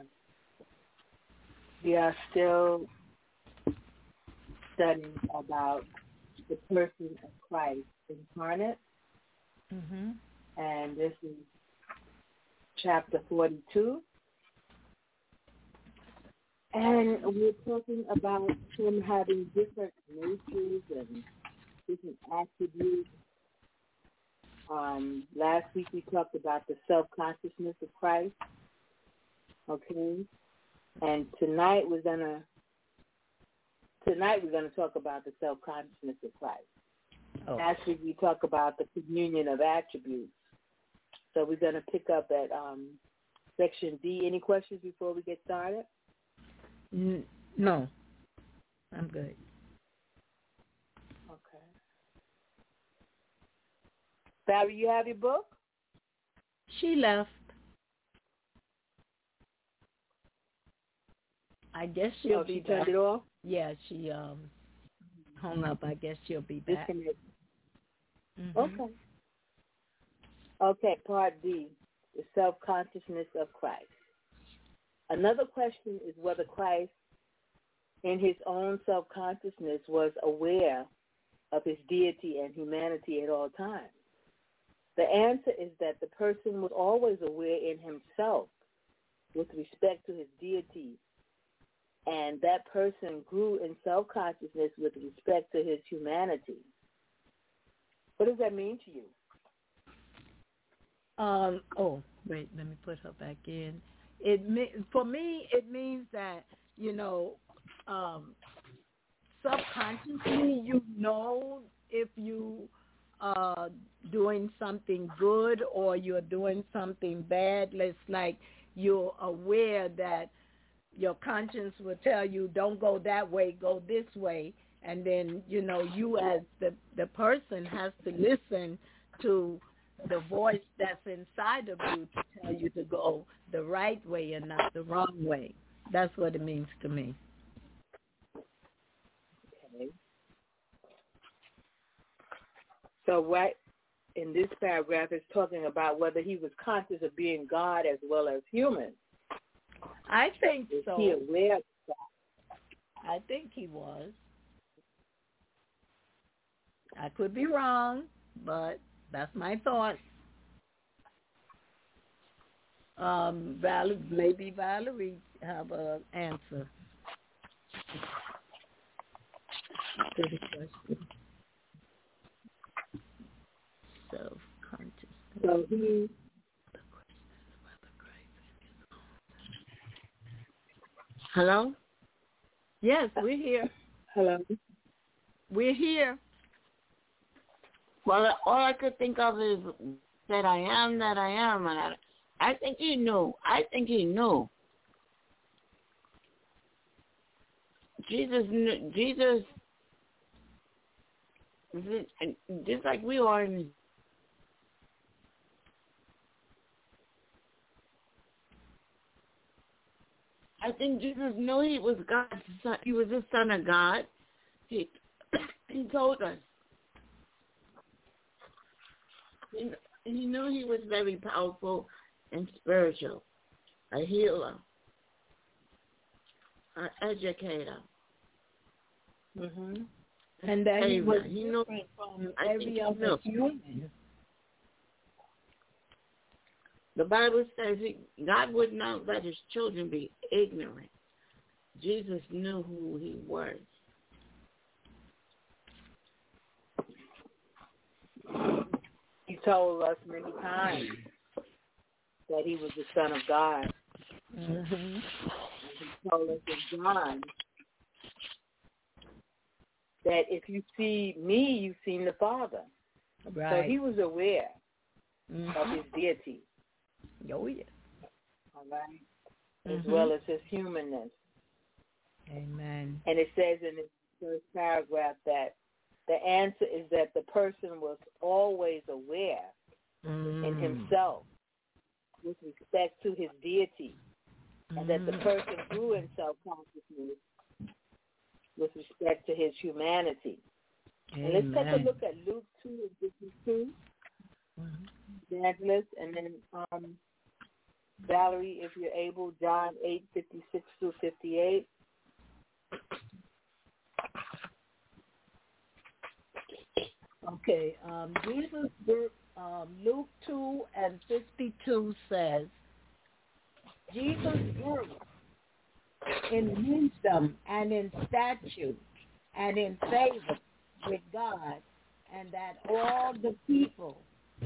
We are still studying about the person of Christ incarnate. Mm-hmm. And this is chapter forty-two. And we're talking about him having different natures and different attributes. Um, last week we talked about the self-consciousness of Christ. Okay? And tonight we're gonna tonight we're gonna talk about the self-consciousness of Christ. Oh. Last week we talked about the communion of attributes. So we're gonna pick up at um, section D. Any questions before we get started? N- no, I'm good. Okay. Barry, you have your book? She left. I guess she'll oh, be she back. turned it off? Yeah, she um hung up. I guess she'll be back. Mm-hmm. Okay. Okay, part D, the self-consciousness of Christ. Another question is whether Christ, in his own self-consciousness, was aware of his deity and humanity at all times. The answer is that the person was always aware in himself with respect to his deity, and that person grew in self-consciousness with respect to his humanity. What does that mean to you? Um. Oh, wait. Let me put her back in. It for me, it means that you know, um, subconsciously, you know if you are doing something good or you're doing something bad. It's like you're aware that your conscience will tell you, don't go that way, go this way. And then, you know, you as the, the person has to listen to the voice that's inside of you to tell you to go the right way and not the wrong way. That's what it means to me. So right in this paragraph, it's talking about whether he was conscious of being God as well as human. I think Is so. he aware of that? I think he was. I could be wrong, but that's my thought. Um, Val- maybe Valerie have an answer to the question. Self-conscious. So he. Hello? Yes, we're here. Hello? We're here. Well, all I could think of is that I am, that I am, and I, I think he knew. I think he knew. Jesus knew. Jesus, just like we are in. I think Jesus knew he was God's son. He was the Son of God. He, he told us. He, he knew he was very powerful and spiritual, a healer, an educator. Mm-hmm. And that he was he different knew, from I every other human. The Bible says he, God would not let his children be ignorant. Jesus knew who he was. He told us many times that he was the Son of God. Mm-hmm. He told us in John that if you see me, you've seen the Father. Right. So he was aware mm-hmm. of his deity. Oh, yeah. All right. Mm-hmm. As well as his humanness. Amen. And it says in the first paragraph that the answer is that the person was always aware mm. in himself with respect to his deity, mm. and that the person grew in self-consciousness with respect to his humanity. Amen. And let's take a look at Luke two and fifty-two, mm-hmm. Evangelist, and then um, Valerie, if you're able, John eight, fifty-six through fifty-eight. Okay, um, Jesus, um, Luke two and fifty-two says, Jesus grew in wisdom and in stature and in favor with God, and that all the people.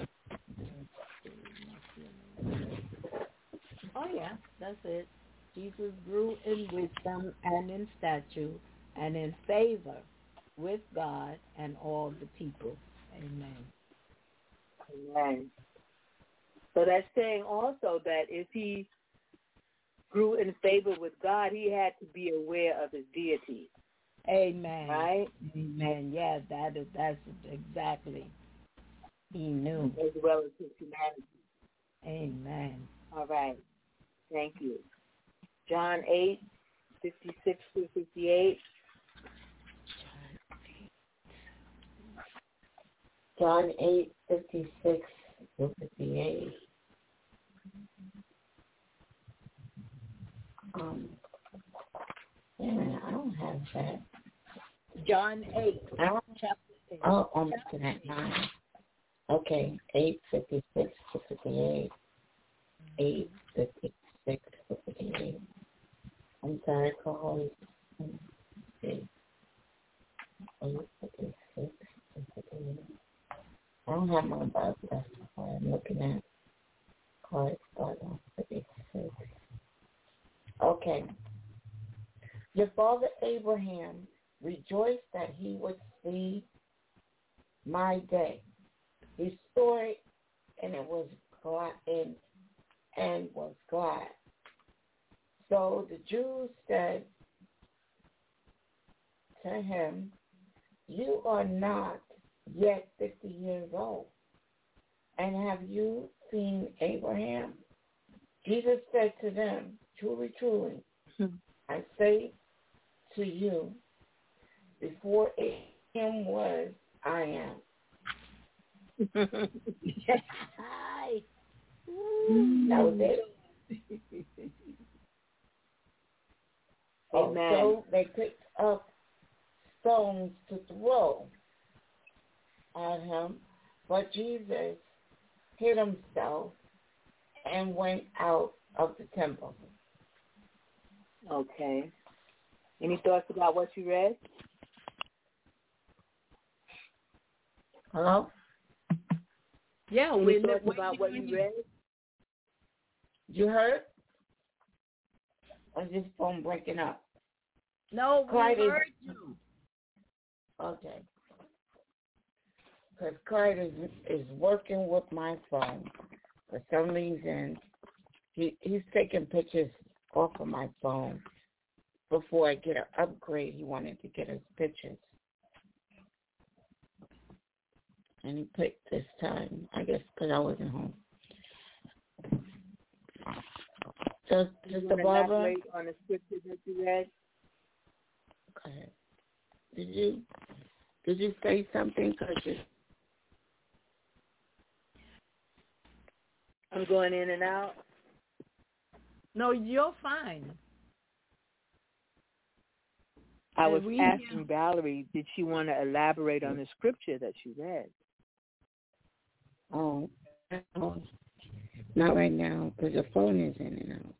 Oh yeah, that's it. Jesus grew in wisdom and in stature and in favor with God and all the people. Amen. Amen. So that's saying also that if he grew in favor with God, he had to be aware of his deity. Amen. Right? Amen. Yeah, that is that's exactly. He knew. As well as his humanity. Amen. All right. Thank you. John eight, fifty-six through fifty-eight. John eight, fifty-six through fifty-eight. Um, yeah, I don't have that. John eight, I don't, chapter eight. Oh, I'm looking at nine. Okay, eight, fifty-six to fifty-eight. eight, fifty-six to fifty-eight. I'm sorry, call eight, fifty-six to fifty-eight. I don't have my Bible, that's why I'm looking at cards starting on fifty-six. Okay. Your father Abraham rejoiced that he would see my day. He saw it, and it was glad, and, and was glad. So the Jews said to him, you are not yet fifty years old, and have you seen Abraham? Jesus said to them, truly, truly, I say to you, before Abraham was, I am. Hi. That was it. Oh, Amen. so they picked up stones to throw at him, but Jesus hid himself and went out of the temple. Okay. Any thoughts about what you read? Hello? Yeah, Any we're thoughts waiting about what on you you. read? You heard? Or is this phone breaking up? No, we Clyde is- heard you. Okay. Because Clyde is, is working with my phone. For some reason, he he's taking pictures off of my phone. Before I get an upgrade, he wanted to get his pictures. And he picked this time, I guess, because I wasn't home. So, Do you Sister want to Barbara, elaborate on the scripture that you read? go ahead. Did you did you say something? Cause you, I'm going in and out. No, you're fine. I And was we asking hear- Valerie, did she want to elaborate on the scripture that she read? oh, oh, not right now, because the phone is in and out.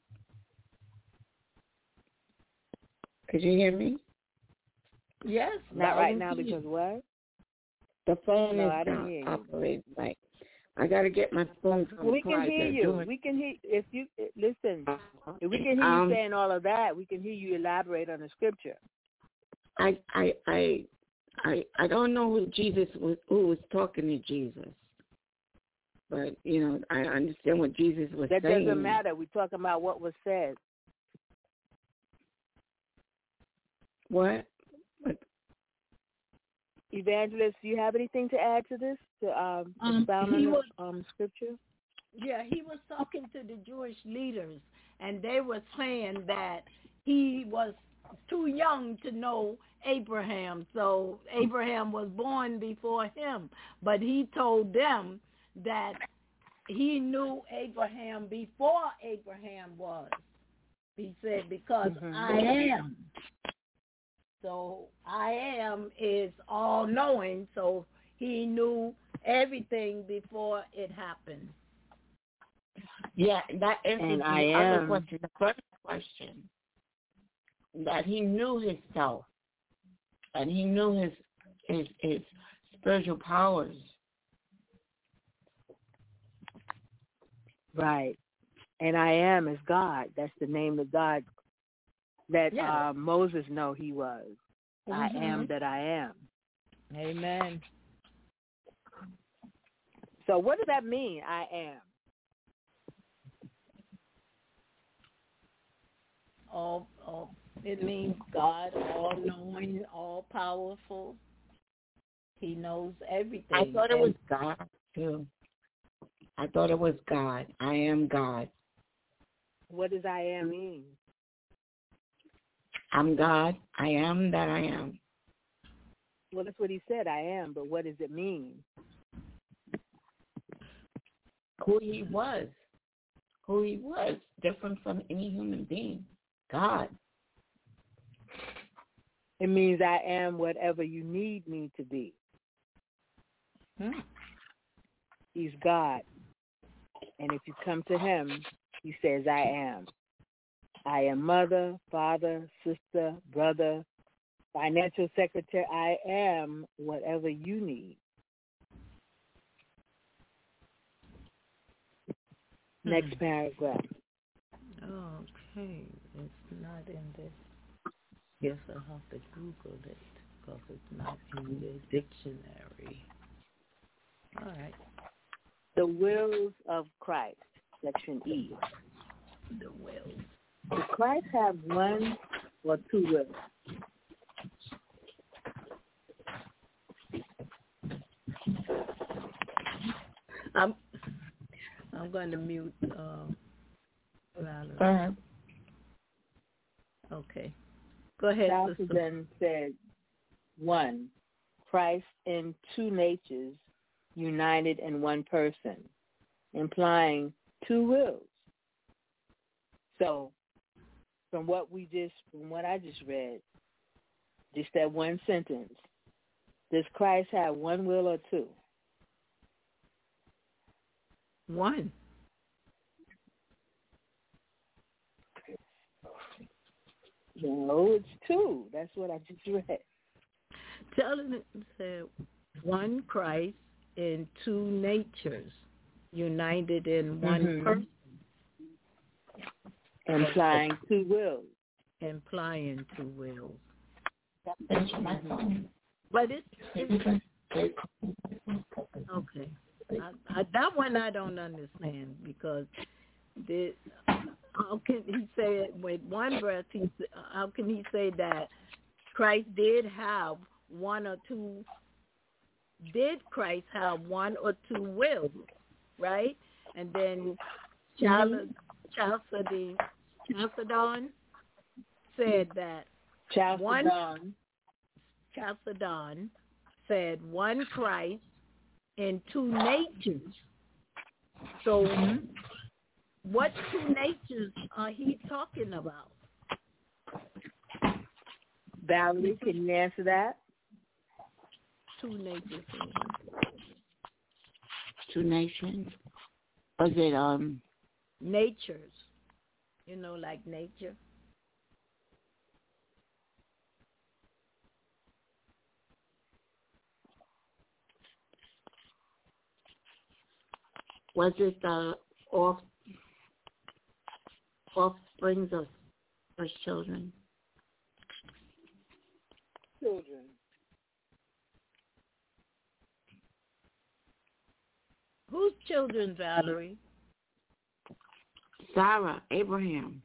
Could you hear me? Yes. Not loud right and now clear. because what? The phone No, is I didn't not hear you. operating right. I got to get my phone from Well, we can Clyde hear to you. do it. We can hear if you listen. If we can hear Um, you saying all of that, we can hear you elaborate on the scripture. I I I I I don't know who Jesus was who was talking to Jesus, but you know I understand what Jesus was That saying. doesn't matter. We're talking about what was said. What? What? Evangelist, do you have anything to add to this? To um, Um, expound he on was- the um, scripture? Yeah, he was talking to the Jewish leaders, and they were saying that he was too young to know Abraham, so Abraham was born before him. But he told them that he knew Abraham before Abraham was. He said, because Mhm. I am. So I am is all-knowing, so he knew everything before it happened. Yeah, that answers And the I other am. question, the first question. That he knew himself, and he knew his his his spiritual powers. Right. And I am is God. That's the name of God that Yeah. uh, Moses know he was. I Mhm. am that I am. Amen. So what does that mean, I am? All, all, it means God, all-knowing, all-powerful. He knows everything. I thought it And was God too. I thought it was God. I am God. What does I am mean? I'm God. I am that I am. Well, that's what he said, I am, but what does it mean? Who he was. Who he was. Different from any human being. God. It means I am whatever you need me to be. Hmm. He's God. And if you come to him, he says, I am. I am mother, father, sister, brother, financial secretary. I am whatever you need. Hmm. Next paragraph. Okay, it's not in this. Guess I'll have to Google it because it's not in the dictionary. All right. The wills of Christ, section E. The will. Does Christ have one or two wills? I'm I'm going to mute. Uh, Valerie. Go ahead. Okay. Go ahead, sister. Then said, one, Christ in two natures, united in one person, implying two wills. So from what we just, from what I just read, just that one sentence, does Christ have one will or two? One. No, it's two. That's what I just read. Telling it said one Christ in two natures, united in one Mhm. person. Implying two wills. Implying two wills. That's my phone. But it's, it's okay. I, I, that one I don't understand because the, how can he say it with one breath? He, how can he say that Christ did have one or two? Did Christ have one or two wills, right? And then Chalcedon, Chalcedon, Chalcedon said that Chalcedon. one Chalcedon said one Christ in two natures. So mm-hmm. what two natures are he talking about? Valerie, can you answer that? Two natures. Two nations. Was it um natures? You know, like nature. Was it the off offsprings of first children? Children. Whose children, Valerie? Sarah, Abraham.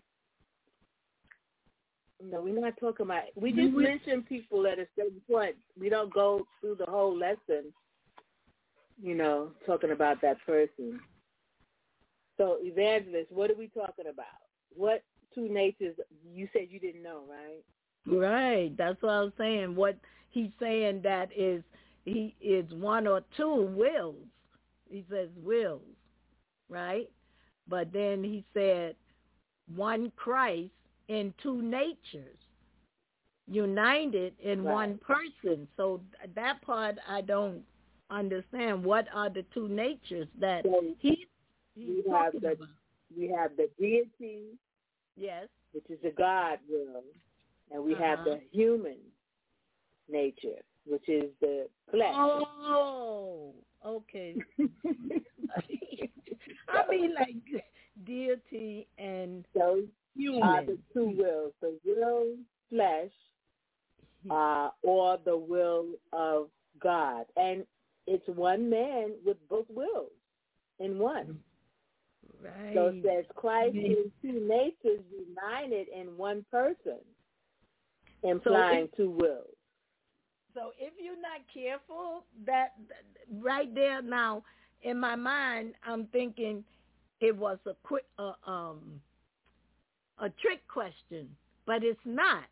No, we're not talking about. We just mm-hmm. mention people at a certain point. We don't go through the whole lesson, you know, talking about that person. So, Evangelist, what are we talking about? What two natures? You said you didn't know, right? Right. That's what I was saying. What he's saying that is he is one or two wills. He says wills, right? But then he said one Christ in two natures, united in right. one person. So that part I don't understand. What are the two natures that so he he's we have talking the, about? We have the deity, yes, which is the God will, and we uh-huh. have the human nature, which is the flesh. Oh, okay. I mean, like deity and those human. are the two wills: the will, flesh, uh, or the will of God, and it's one man with both wills in one. Right. So it says Christ is two natures united in one person, implying so if, two wills. So if you're not careful, that, that right there now in my mind, I'm thinking it was a quick, uh, um, a trick question, but it's not.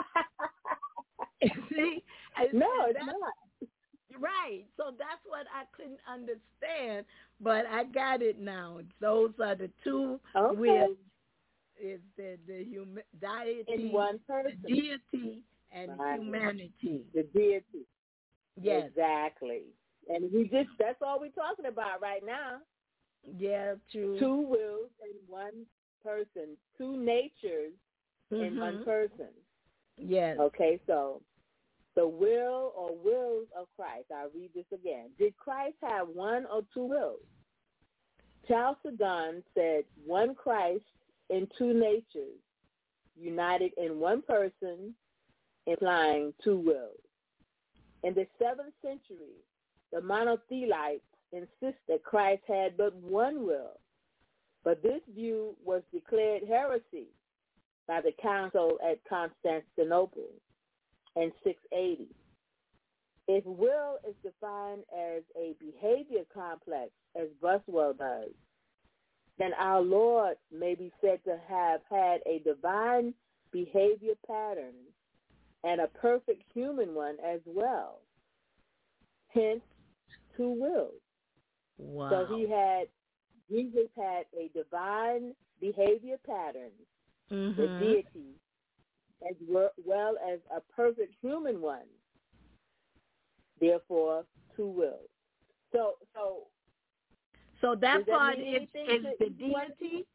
See? No, it's not. Right. So that's what I couldn't understand, but I got it now. Those are the two okay. wills. Is the the hum- deity in one person, the deity and right. humanity. The deity. Yes. Exactly. And we just that's all we're talking about right now. Yeah, true. Two wills in one person, two natures mm-hmm. in one person. Yes. Okay, so the will or wills of Christ. I'll read this again. Did Christ have one or two wills? Chalcedon said one Christ in two natures, united in one person, implying two wills. In the seventh century, the monothelites insist that Christ had but one will, but this view was declared heresy by the council at Constantinople in six eighty. If will is defined as a behavior complex, as Buswell does, then our Lord may be said to have had a divine behavior pattern and a perfect human one as well. Hence, two wills. Wow. So he had, Jesus had a divine behavior pattern, mm-hmm. the deity, as well as a perfect human one. Therefore, two wills. So, so, so that, that part is, is the deity.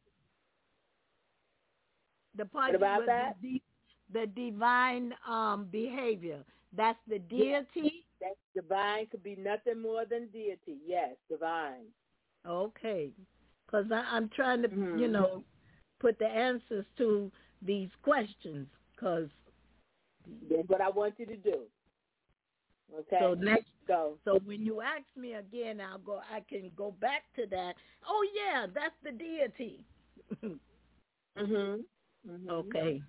The part what about that? The, the divine um, behavior. That's the deity. That's divine. Could be nothing more than deity. Yes, divine. Okay, because I'm trying to, mm-hmm. you know, put the answers to these questions. Because that's what I want you to do. Okay. So next, go. So when you ask me again, I'll go. I can go back to that. Oh yeah, that's the deity. mhm. Mm-hmm. Okay.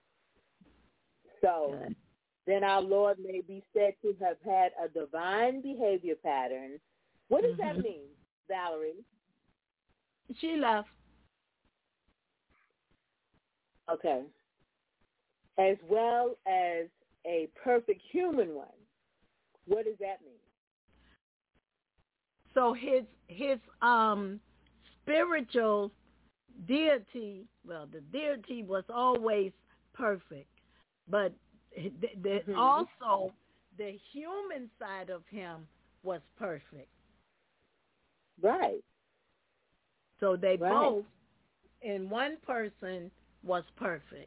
So Good. Then our Lord may be said to have had a divine behavior pattern. What does mm-hmm. that mean, Valerie? She left. Okay. As well as a perfect human one. What does that mean? So his his um spiritual deity, well, the deity was always perfect, but the, the, mm-hmm. also the human side of him was perfect. Right. So they right. both, in one person, was perfect.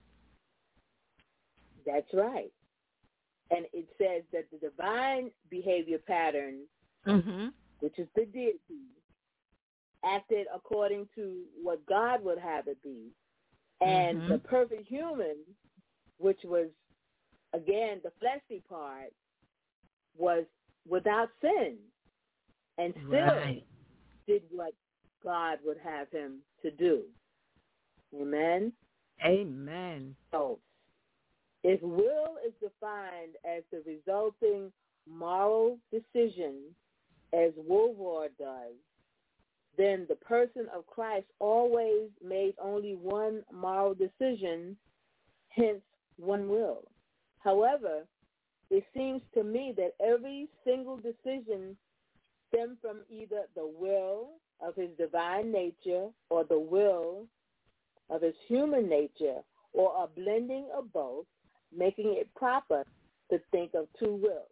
That's right. And it says that the divine behavior pattern, mm-hmm. which is the deity, acted according to what God would have it be. And mm-hmm. the perfect human, which was, again, the fleshly part, was without sin and still right. did what God would have him to do. Amen? Amen. So, if will is defined as the resulting moral decision, as Woolward does, then the person of Christ always made only one moral decision, hence one will. However, it seems to me that every single decision stemmed from either the will of his divine nature or the will of his human nature, or a blending of both, making it proper to think of two wills.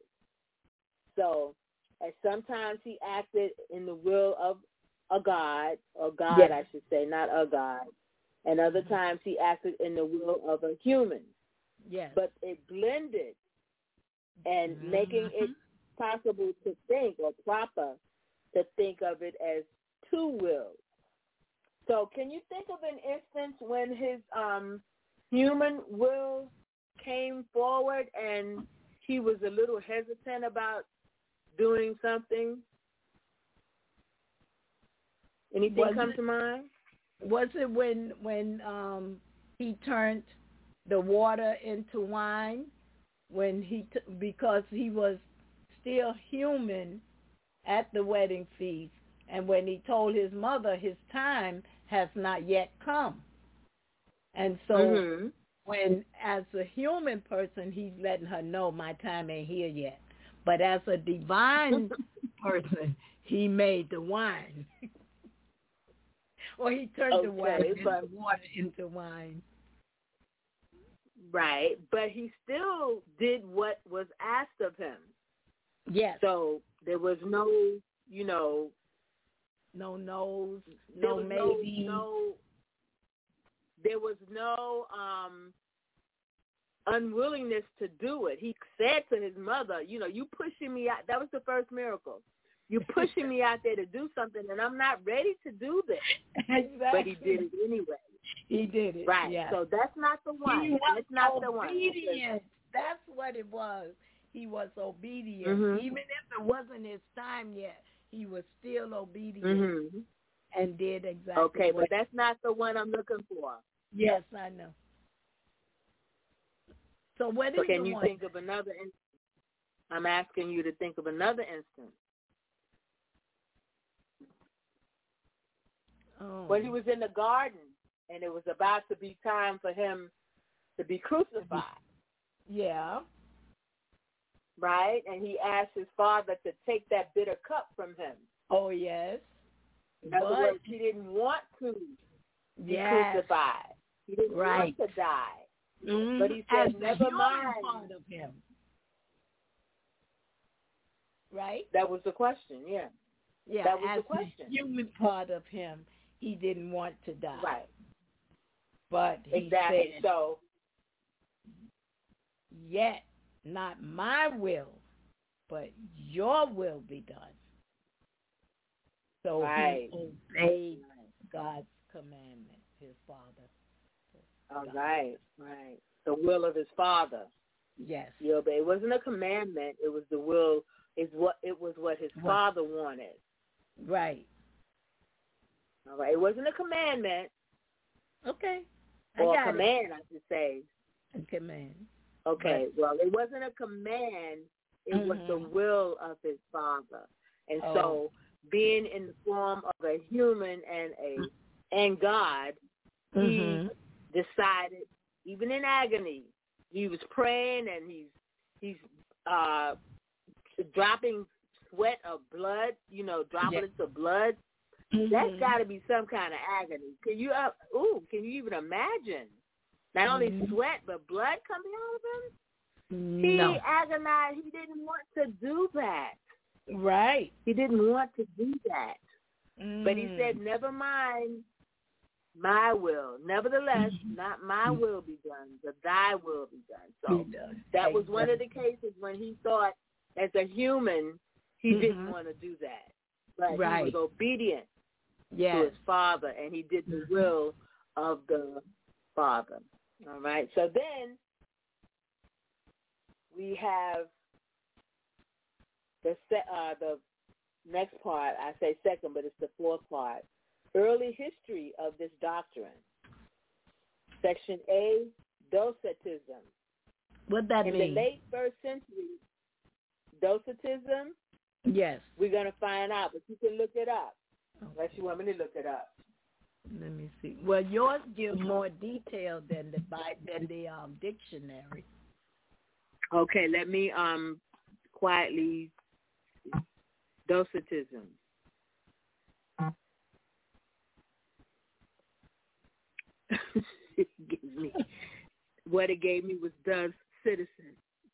So, as sometimes he acted in the will of a God, or God, yes. I should say, not a God, and other mm-hmm. times he acted in the will of a human. Yes. But it blended, and mm-hmm. making it possible to think, or proper to think of it as two wills. So, can you think of an instance when his um, human will came forward and he was a little hesitant about doing something? Anything was come it, to mind? Was it when when um, he turned the water into wine? When he t- because he was still human at the wedding feast, and when he told his mother his time has not yet come, and so. Mm-hmm. When, as a human person, he's letting her know my time ain't here yet. But as a divine person, he made the wine. Or he turned okay, the water, but, into water into wine. Right, but he still did what was asked of him. Yes. So there was no, you know. No no's, no maybe. No, no, there was no um, unwillingness to do it. He said to his mother, you know, you pushing me out. That was the first miracle. You pushing me out there to do something, and I'm not ready to do this. Exactly. But he did it anyway. He did it. Right. Yes. So that's not the one. He was that's not obedient. the one. That's what it was. He was obedient. Mm-hmm. Even if it wasn't his time yet, he was still obedient mm-hmm. and did exactly Okay, what but that's not the one I'm looking for. Yes, I know. So what is so can the you one? think of another instance? I'm asking you to think of another instance. Oh. When he was in the garden and it was about to be time for him to be crucified. Yeah. Right? And he asked his father to take that bitter cup from him. Oh, yes. In other But, words, he didn't want to be yes. crucified. He didn't Right. want to die. Mm-hmm. But he said, As the never human mind. part of him. Right? That was the question, yeah. Yeah, that was as the question. the human part of him, he didn't want to die. Right. But he exactly. said, so, yet not my will, but your will be done. So right. he obeyed God's commandment, his Father. All right, right. The will of his Father. Yes. You obey. It wasn't a commandment. It was the will. Is what it was what his what? Father wanted. Right. All right. It wasn't a commandment. Okay. Or I got a command, it. I should say. A command. Okay. But, well, it wasn't a command. It mm-hmm. was the will of his Father. And oh. so, being in the form of a human and a and God, mm-hmm. he decided, even in agony, he was praying and he's he's uh, dropping sweat of blood, you know, droplets yeah. of blood. Mm-hmm. That's got to be some kind of agony. Can you, uh, ooh, can you even imagine? Not only mm-hmm. sweat, but blood coming out of him? No. He agonized. He didn't want to do that. Right. He didn't want to do that. Mm. But he said, never mind my will. Nevertheless, mm-hmm. not my mm-hmm. will be done, but thy will be done. So that was one of the cases when he thought, as a human, he mm-hmm. didn't want to do that. But right. he was obedient yes. to his Father, and he did the will of the Father. All right. So then we have the uh, the next part. I say second, but it's the fourth part. Early history of this doctrine. Section A, Docetism. What that In mean? In the late first century, Docetism. Yes. We're going to find out, but you can look it up. Okay. Unless you want me to look it up. Let me see. Well, yours gives more detail than the than the um, dictionary. Okay, let me um quietly. Docetism. it gave me, what it gave me was does citizen.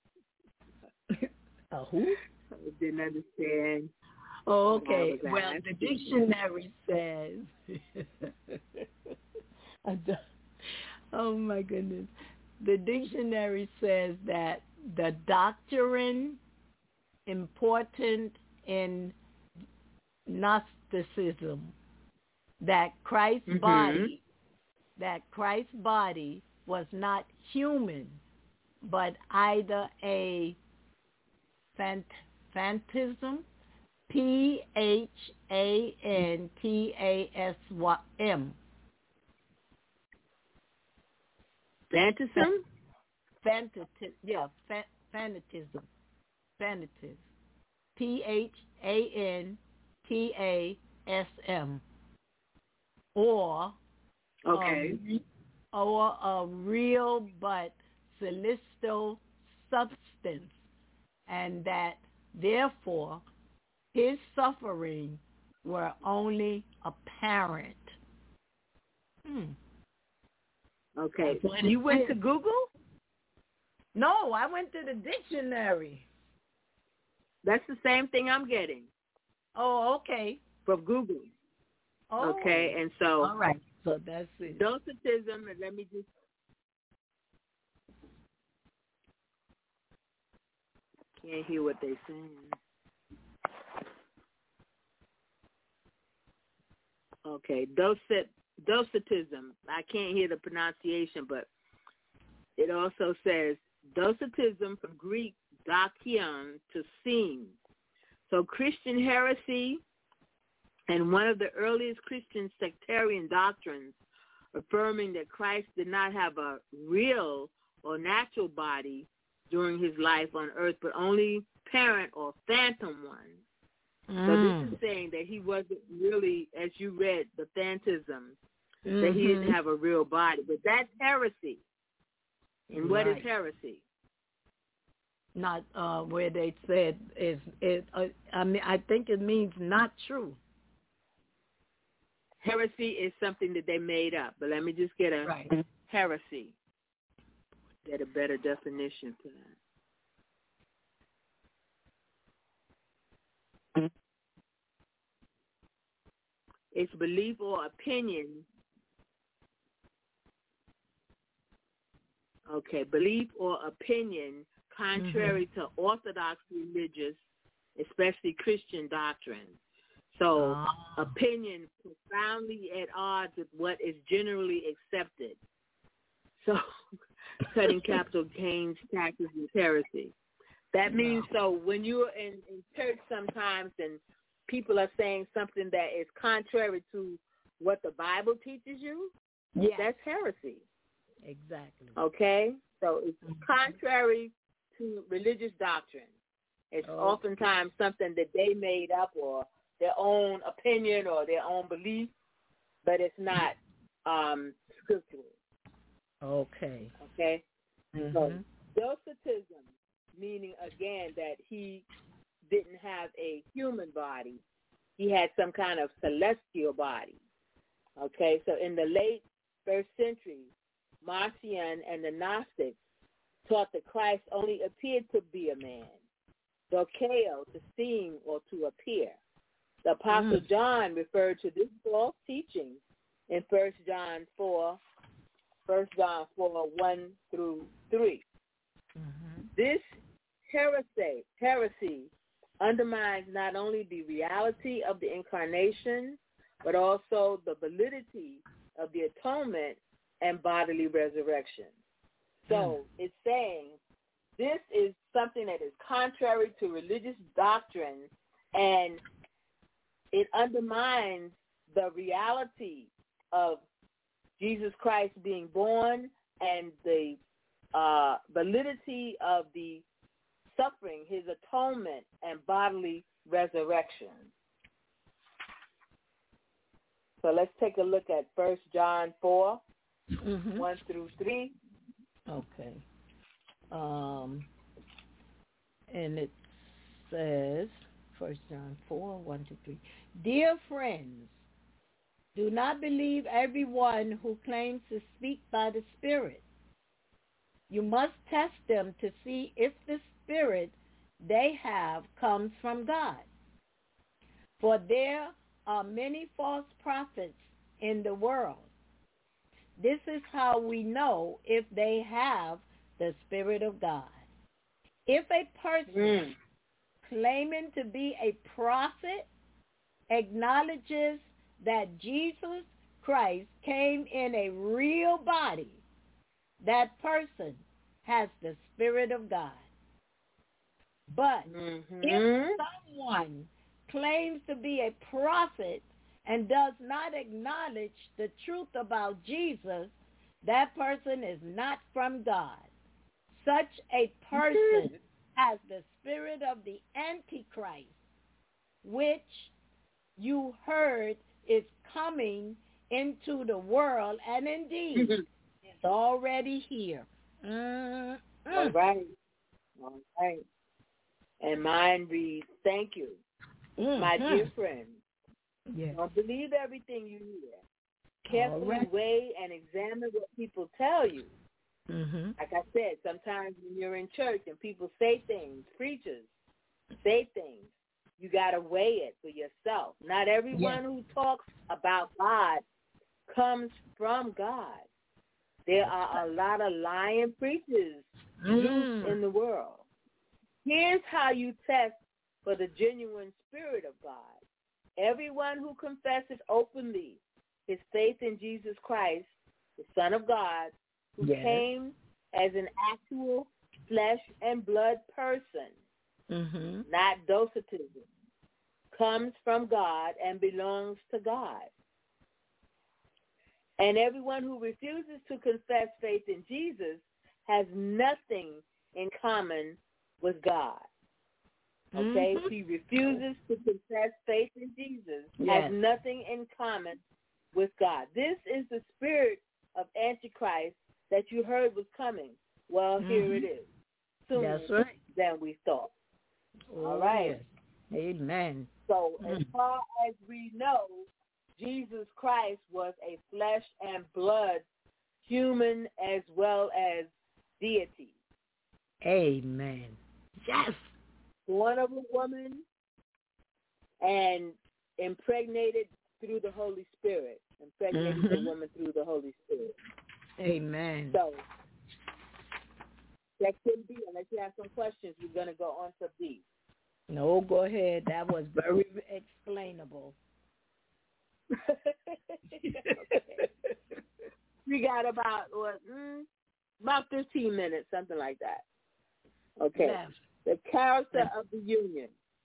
A who? I didn't understand. Oh, okay. Well, the dictionary says. Oh my goodness. The dictionary says that the doctrine important in Gnosticism that Christ's mm-hmm. body that Christ's body was not human, but either a phant- phantasm, P H A N T A S M. Phantasm? Phantasm, yeah, fa- fanatism. Fanatism. P H A N T A S M. Or okay. Um, or a real but celestial substance, and that therefore his suffering were only apparent. Hmm. Okay. You went to Google? No, I went to the dictionary. That's the same thing I'm getting. Oh, okay. From Google. Oh. Okay, and so. All right. So that's it. Docetism, and let me just. Can't hear what they're saying. Okay, docet, docetism. I can't hear the pronunciation, but it also says docetism from Greek dokion, to seem. So Christian heresy and one of the earliest Christian sectarian doctrines affirming that Christ did not have a real or natural body during his life on earth, but only parent or phantom one. Mm. So this is saying that he wasn't really, as you read, the phantasm, mm-hmm. that he didn't have a real body. But that's heresy. And what right. is heresy? Not uh, where they said is, is uh, I mean, I think it means not true. Heresy is something that they made up, but let me just get a right. heresy. Get a better definition for that. It's belief or opinion. Okay, belief or opinion contrary mm-hmm. to Orthodox religious, especially Christian doctrine. So, oh. opinion profoundly at odds with what is generally accepted. So, cutting capital gains taxes is heresy. That means so when you're in, in church sometimes and people are saying something that is contrary to what the Bible teaches you, yes. that's heresy. Exactly. Okay? So it's mm-hmm. contrary to religious doctrine. It's okay. oftentimes something that they made up or their own opinion or their own belief, but it's not um, scriptural. Okay. Okay? Mm-hmm. So Docetism, meaning, again, that he didn't have a human body. He had some kind of celestial body. Okay? So in the late first century, Marcion and the Gnostics taught that Christ only appeared to be a man, dokeo, to seem or to appear. The Apostle mm. John referred to this false teaching in First John four, First John four, one through three. Mm-hmm. This heresy, heresy undermines not only the reality of the incarnation, but also the validity of the atonement and bodily resurrection. So mm. it's saying this is something that is contrary to religious doctrine, and it undermines the reality of Jesus Christ being born and the uh, validity of the suffering, his atonement, and bodily resurrection. So let's take a look at First John four, mm-hmm. one through three. Okay. Um, and it says, First John four, one to three. Dear friends, do not believe everyone who claims to speak by the Spirit. You must test them to see if the Spirit they have comes from God. For there are many false prophets in the world. This is how we know if they have the Spirit of God. If a person mm. claiming to be a prophet acknowledges that Jesus Christ came in a real body, that person has the Spirit of God. But mm-hmm. if someone claims to be a prophet and does not acknowledge the truth about Jesus, that person is not from God. Such a person mm-hmm. has the spirit of the Antichrist, which you heard is coming into the world, and indeed mm-hmm. it's already here. Mm-hmm. All right. All right. And mine reads, thank you, mm-hmm. my dear friend. Yes. Don't believe everything you hear. Carefully right. weigh and examine what people tell you. Mm-hmm. Like I said, sometimes when you're in church and people say things, preachers say things, you got to weigh it for yourself. Not everyone yes. who talks about God comes from God. There are a lot of lying preachers mm. in the world. Here's how you test for the genuine Spirit of God. Everyone who confesses openly his faith in Jesus Christ, the Son of God, who yes. came as an actual flesh and blood person, mm-hmm. not docetism, comes from God and belongs to God. And everyone who refuses to confess faith in Jesus has nothing in common with God. Okay? Mm-hmm. If he refuses to confess faith in Jesus, yes. has nothing in common with God. This is the spirit of Antichrist that you heard was coming. Well, mm-hmm. here it is. Sooner That's right. than we thought. Oh, all right. Yes. Amen. So Mm. as far as we know, Jesus Christ was a flesh and blood human as well as deity. Amen. Yes. Born of a woman and impregnated through the Holy Spirit. Impregnated Mhm. the woman through the Holy Spirit. Amen. So that could be, unless you have some questions, we're going to go on to B. No, go ahead. That was very explainable. Okay. We got about what, mm, about fifteen minutes, something like that. Okay. Left. The character of the union.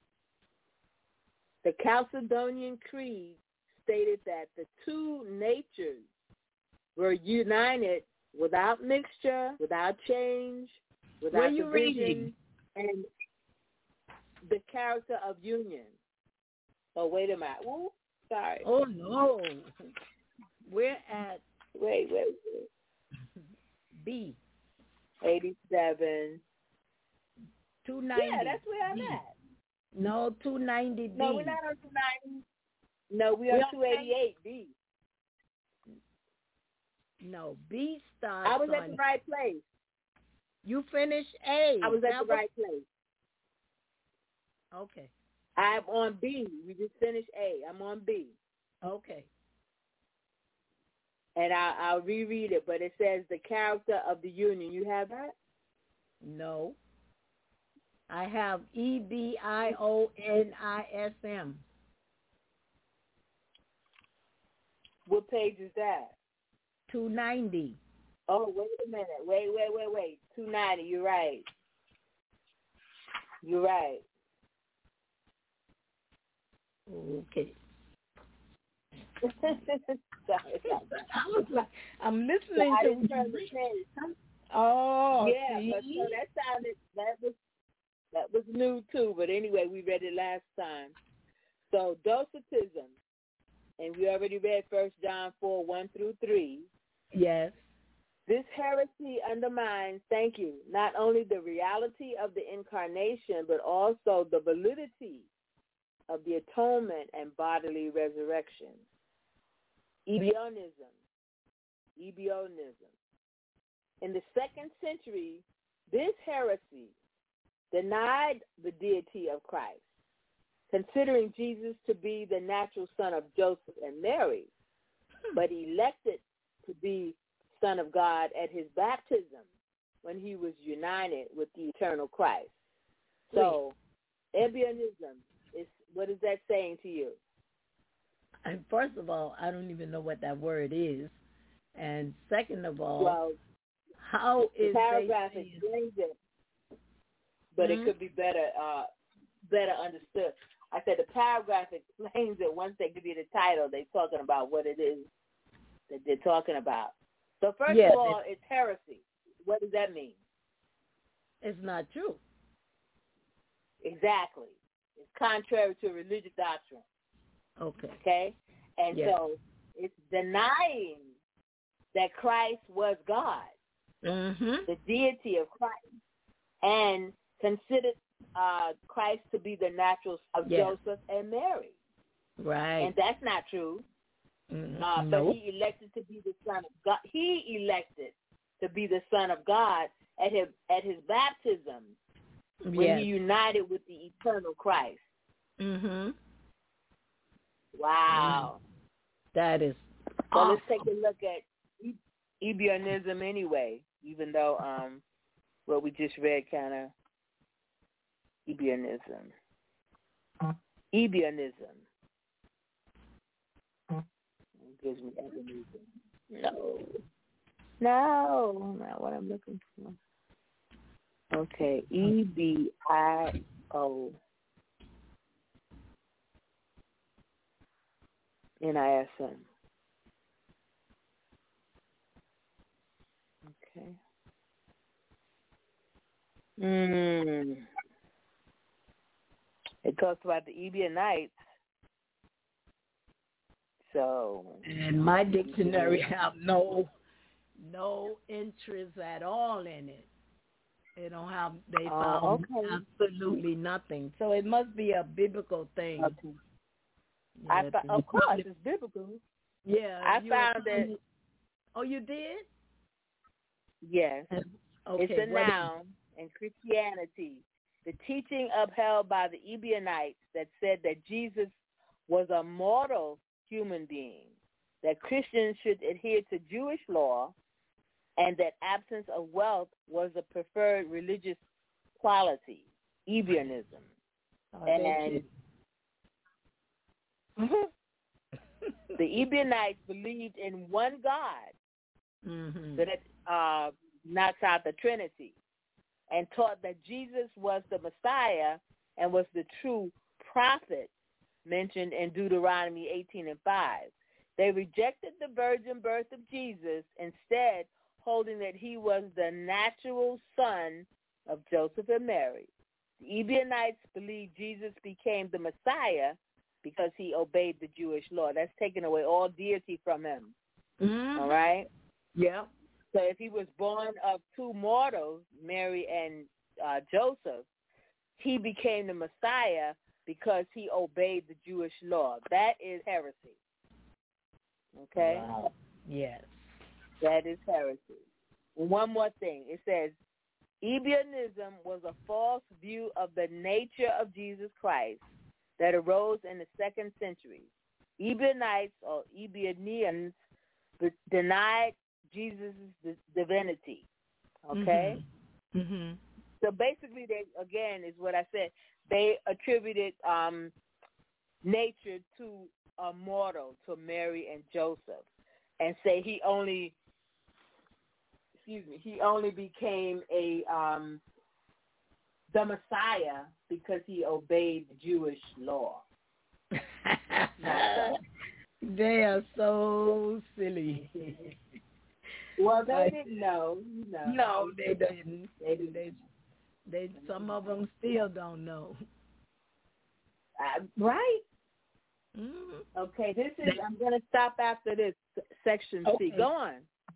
The Chalcedonian Creed stated that the two natures were united without mixture, without change, without Where you division, reading? and the character of union. Oh, wait a minute. Ooh, sorry. Oh, no. We're at Wait, wait, wait. B, eighty-seven. two ninety. Yeah, that's where I'm B. at. No, two ninety B. No, we're not on two ninety. No, we're on two eighty-eight B. No, B starts I was on, at the right place. you finished A. I was at That the right place. Okay. I'm on B. We just finished A. I'm on B. Okay. And I, I'll reread it, but it says the character of the union. You have that? No. I have E B I O N I S M. What page is that? two ninety. Oh, wait a minute. Wait, wait, wait, wait. two ninety. You're right. You're right. Okay. Sorry, I was like, I'm listening so I to didn't turn the you. page. Oh, Yeah, see? but so that sounded that was that was new too. But anyway, we read it last time. So Docetism, and we already read First John four one through three. Yes. This heresy undermines, thank you, not only the reality of the incarnation, but also the validity of the atonement and bodily resurrection. Ebionism. Ebionism. In the second century, this heresy denied the deity of Christ, considering Jesus to be the natural son of Joseph and Mary, but elected to be Son of God at his baptism when he was united with the eternal Christ. So, Ebionism is, what is that saying to you? And first of all, I don't even know what that word is. And second of all, Well, how the is paragraph they explains it, but Mhm. it could be better uh, better understood. I said the paragraph explains it. Once they give you the title, they're talking about what it is that they're talking about. So first Yes, of all, it's heresy. What does that mean? it's not true. Exactly. It's contrary to religious doctrine. Okay. Okay? And Yes. so it's denying that Christ was God, Mm-hmm. the deity of Christ, and considered uh, Christ to be the natural son of Yes. Joseph and Mary. Right. And that's not true. Mm, Uh, no. But he elected to be the son of God. He elected to be the son of God at his at his baptism when Yes. he united with the eternal Christ. Mm-hmm. Wow. That is So awesome. let's take a look at E- Ebionism anyway, even though um, what we just read kind of Ebionism. Ebionism. It gives me Ebionism. No. No, not what I'm looking for. Okay, E B I O N I S M. Okay. Mm. It talks about the Ebionites. So. And my dictionary have no no interest at all in it. They don't have, they Oh, found okay. absolutely nothing. So it must be a biblical thing. Okay. Yeah, I fa- to- of course, it's biblical. Yeah. I you found apply- that. Oh, you did? Yes. Okay. It's a what is- noun in Christianity. The teaching upheld by the Ebionites that said that Jesus was a mortal human being, that Christians should adhere to Jewish law, and that absence of wealth was a preferred religious quality, Ebionism. Oh, And the Ebionites believed in one God mm-hmm. that uh, knocks out the Trinity, and taught that Jesus was the Messiah and was the true prophet mentioned in Deuteronomy eighteen and five. They rejected the virgin birth of Jesus, instead holding that he was the natural son of Joseph and Mary. The Ebionites believed Jesus became the Messiah because he obeyed the Jewish law. That's taking away all deity from him. Mm-hmm. All right? Yeah. So if he was born of two mortals, Mary and uh, Joseph, he became the Messiah because he obeyed the Jewish law. That is heresy. Okay? Wow. Yes. That is heresy. And one more thing. It says, Ebionism was a false view of the nature of Jesus Christ that arose in the second century. Ebionites or Ebionians denied Jesus' divinity. Okay? Mm-hmm. Mm-hmm. So basically, they again, is what I said. They attributed um, nature to a mortal, to Mary and Joseph, and say he only, excuse me, he only became a um, the Messiah because he obeyed the Jewish law. They are so silly. Well, they didn't know. No, no they didn't. They didn't. They, they, some of them still don't know. Uh, right? Mm-hmm. Okay, this is, I'm going to stop after this, section C. Okay. Go on.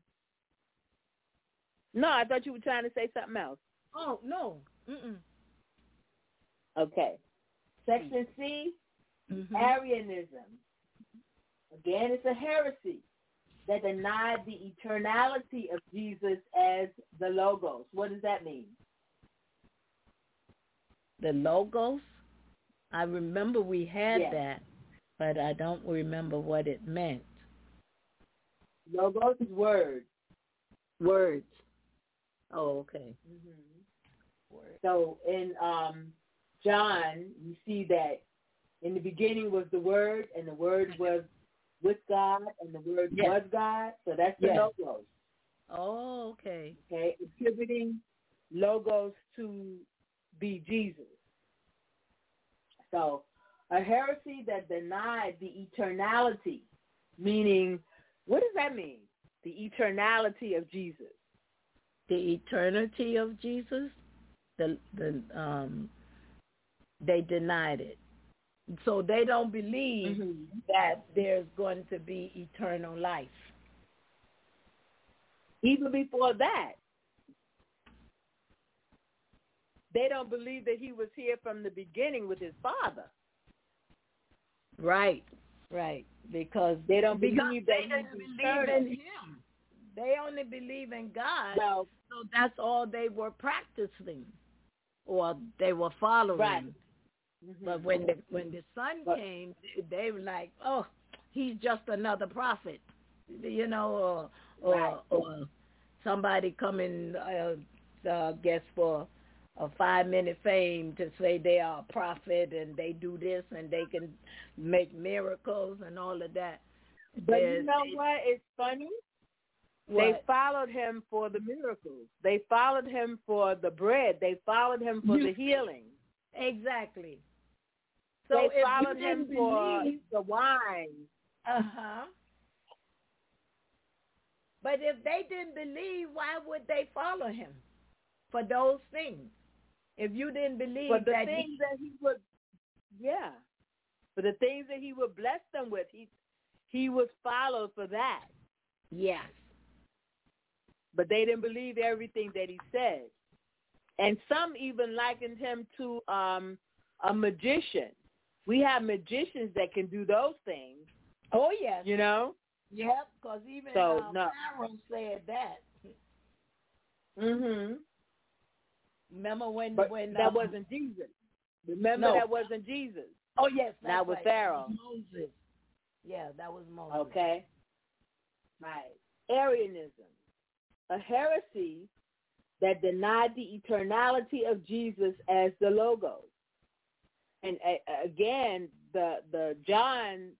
No, I thought you were trying to say something else. Oh, no. Mm-mm. Okay. Section C, Mm-hmm. Arianism. Again, it's a heresy that denied the eternality of Jesus as the Logos. What does that mean? The Logos? I remember we had Yes. that, but I don't remember what it meant. Logos is word. Words. Oh, okay. Mm-hmm. So in um, John, you see that in the beginning was the Word, and the Word was with God, and the Word yes. was God. So that's the yes. Logos. Oh, okay. Okay, attributing Logos to be Jesus. So a heresy that denied the eternality, meaning, what does that mean? The eternality of Jesus. The eternity of Jesus, the the um, they denied it. So they don't believe mm-hmm. that there's going to be eternal life. Even before that, they don't believe that he was here from the beginning with his Father. Right, right. Because they don't because believe they that didn't he's believe eternal. in him. They only believe in God. Well, so that's all they were practicing, or they were following. Right. Mm-hmm. But when the when the Son but, came, they were like, "Oh, he's just another prophet," you know, or or, right. or somebody coming, uh, uh, guess for a five-minute fame to say they are a prophet and they do this and they can make miracles and all of that. But There's, you know what? It's funny. What? They followed him for the miracles. They followed him for the bread. They followed him for the healing. Exactly. So they if followed you him didn't for believe, the wine. Uh-huh. But if they didn't believe, why would they follow him for those things? If you didn't believe for the that things he, that he would, yeah, for the things that he would bless them with, he he was followed for that. Yes. But they didn't believe everything that he said. And some even likened him to um, a magician. We have magicians that can do those things. Oh, yes. You know? Yep, because even so, uh, no. Pharaoh said that. Mm-hmm. Remember when... But when that um, wasn't Jesus. Remember no. that wasn't Jesus. Oh, yes. That's that was right. Pharaoh. That was Moses. Yeah, that was Moses. Okay. Right. Arianism, a heresy that denied the eternality of Jesus as the Logos. And uh, again, the the John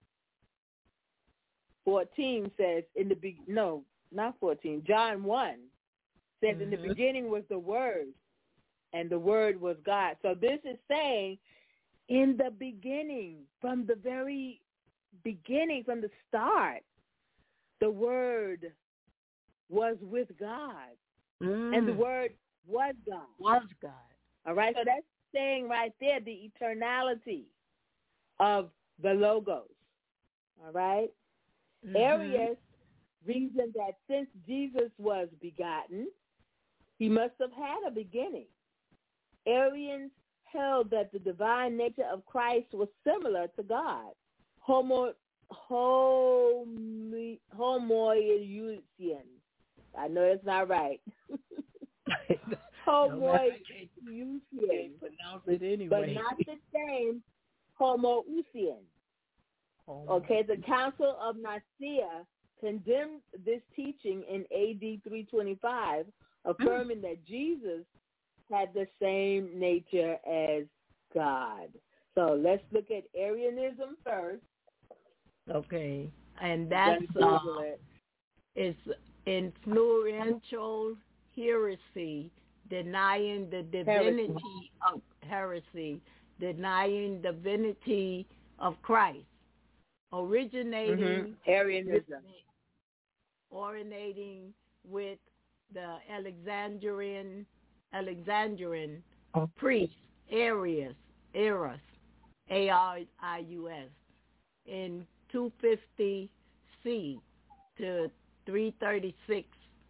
fourteen says in the be- no, not fourteen. John one says mm-hmm. in the beginning was the Word, and the Word was God. So this is saying, in the beginning, from the very beginning, from the start, the Word was with God, mm. and the Word was God. Was God. All right, so that's saying right there the eternality of the Logos. All right? Mm-hmm. Arius reasoned that since Jesus was begotten, he must have had a beginning. Arians held that the divine nature of Christ was similar to God. Homo, homo, homoiousian. I know that's not right. Homoiousian. Can't pronounce it anyway. But not the same homoousian. Homo. Okay, the Council of Nicaea condemned this teaching in A D three twenty-five, affirming mm. that Jesus had the same nature as God. So let's look at Arianism first. Okay, and that's uh, it's influential heresy, denying the divinity heresy. of heresy, denying divinity of Christ, originating mm-hmm. Arianism, with, originating with the Alexandrian Alexandrian oh. priest Arius, Arius, A R I U S, in two fifty C to three thirty-six.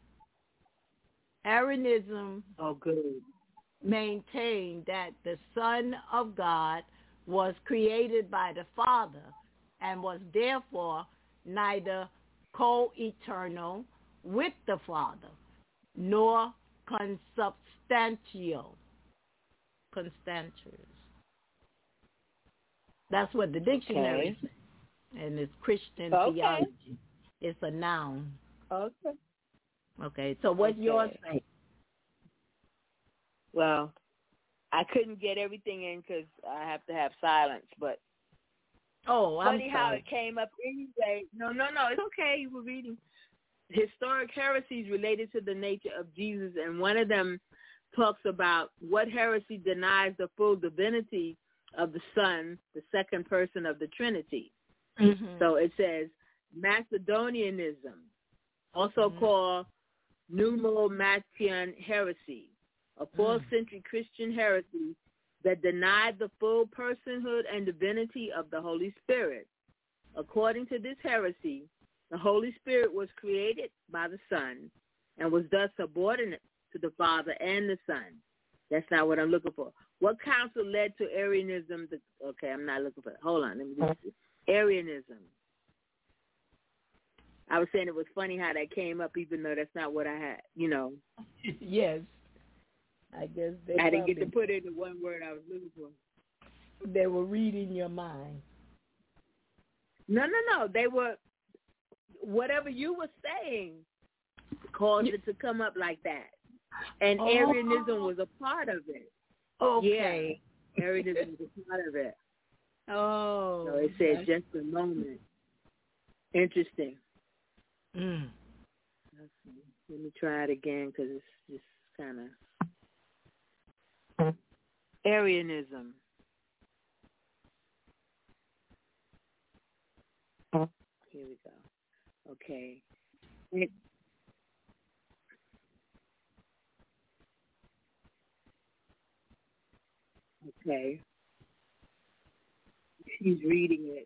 Arianism oh, good. maintained that the Son of God was created by the Father and was therefore neither co-eternal with the Father nor consubstantial. Constantius. That's what the dictionary okay. says. And it's Christian okay. theology. It's a noun. Okay. Okay, so what's okay. yours say? Well, I couldn't get everything in because I have to have silence, but oh, I'm funny sorry. how it came up anyway. No, no, no, it's okay. You were reading historic heresies related to the nature of Jesus, and one of them talks about what heresy denies the full divinity of the Son, the second person of the Trinity. Mm-hmm. So it says Macedonianism, also mm-hmm. called Pneumationan heresy, a fourth mm. century Christian heresy that denied the full personhood and divinity of the Holy Spirit. According to this heresy, the Holy Spirit was created by the Son and was thus subordinate to the Father and the Son. That's not what I'm looking for. What council led to Arianism? The, okay, I'm not looking for it. Hold on. Let me just see. Arianism. I was saying it was funny how that came up, even though that's not what I had, you know. Yes. I guess they I didn't get to put in the one word I was looking for. They were reading your mind. No, no, no. They were, whatever you were saying caused it to come up like that. And oh. Arianism was a part of it. Okay. Yeah, Arianism was a part of it. Oh. So it said just a moment. Interesting. Mm. Let me try it again because it's just kind of Arianism. Here we go. Okay. It, okay. She's reading it.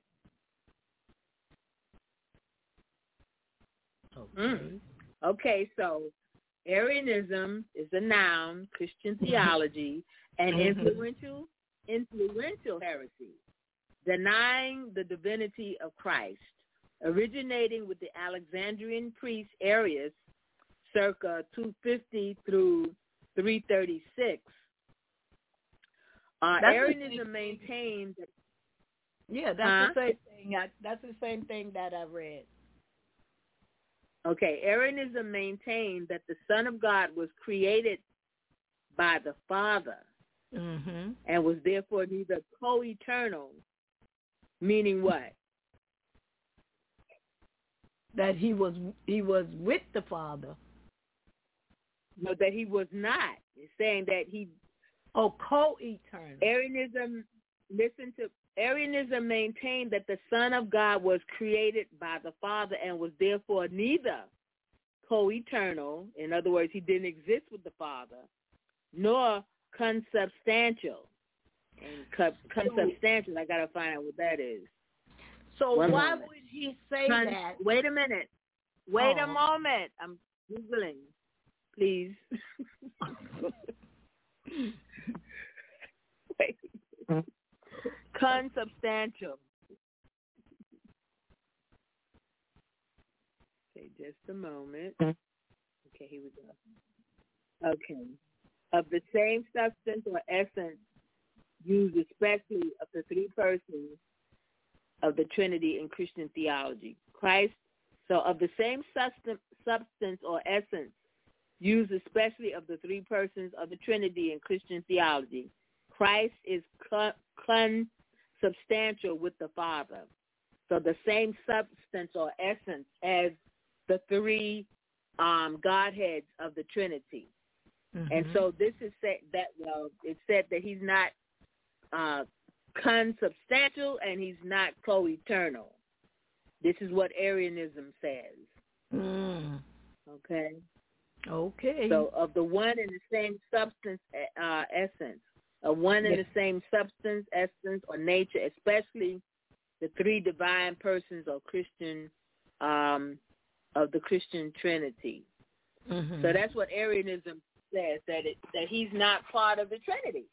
Okay. Mm. Okay, so Arianism is a noun, Christian theology, and influential, influential heresy, denying the divinity of Christ, originating with the Alexandrian priest Arius, circa two fifty through three thirty-six. Uh, Arianism maintains that. Yeah, that's huh? the same thing. I, that's the same thing that I read. Okay, Arianism maintained that the Son of God was created by the Father Mm-hmm. and was therefore neither co-eternal, meaning what? That he was he was with the Father. No, that he was not. It's saying that he. Oh, co-eternal. Arianism, listen to, Arianism maintained that the Son of God was created by the Father and was therefore neither co-eternal, in other words, he didn't exist with the Father, nor consubstantial. And co- consubstantial, I got to find out what that is. So One why moment. would he say Con- that? Wait a minute. Wait Oh. a moment. I'm Googling, please. Wait. Consubstantial. Okay, just a moment. Okay, here we go. Okay. Of the same substance or essence used especially of the three persons of the Trinity in Christian theology. Christ, so of the same substance, substance or essence used especially of the three persons of the Trinity in Christian theology, Christ is consubstantial with the Father. So the same substance or essence as the three um, Godheads of the Trinity. Mm-hmm. And so this is said that, well, it said that he's not uh, consubstantial and he's not co-eternal. This is what Arianism says. Mm. Okay? Okay. So of the one and the same substance, uh, essence, a one and yes. the same substance, essence, or nature, especially the three divine persons or Christian, um, of the Christian Trinity. Mm-hmm. So that's what Arianism says, that it, that he's not part of the Trinity.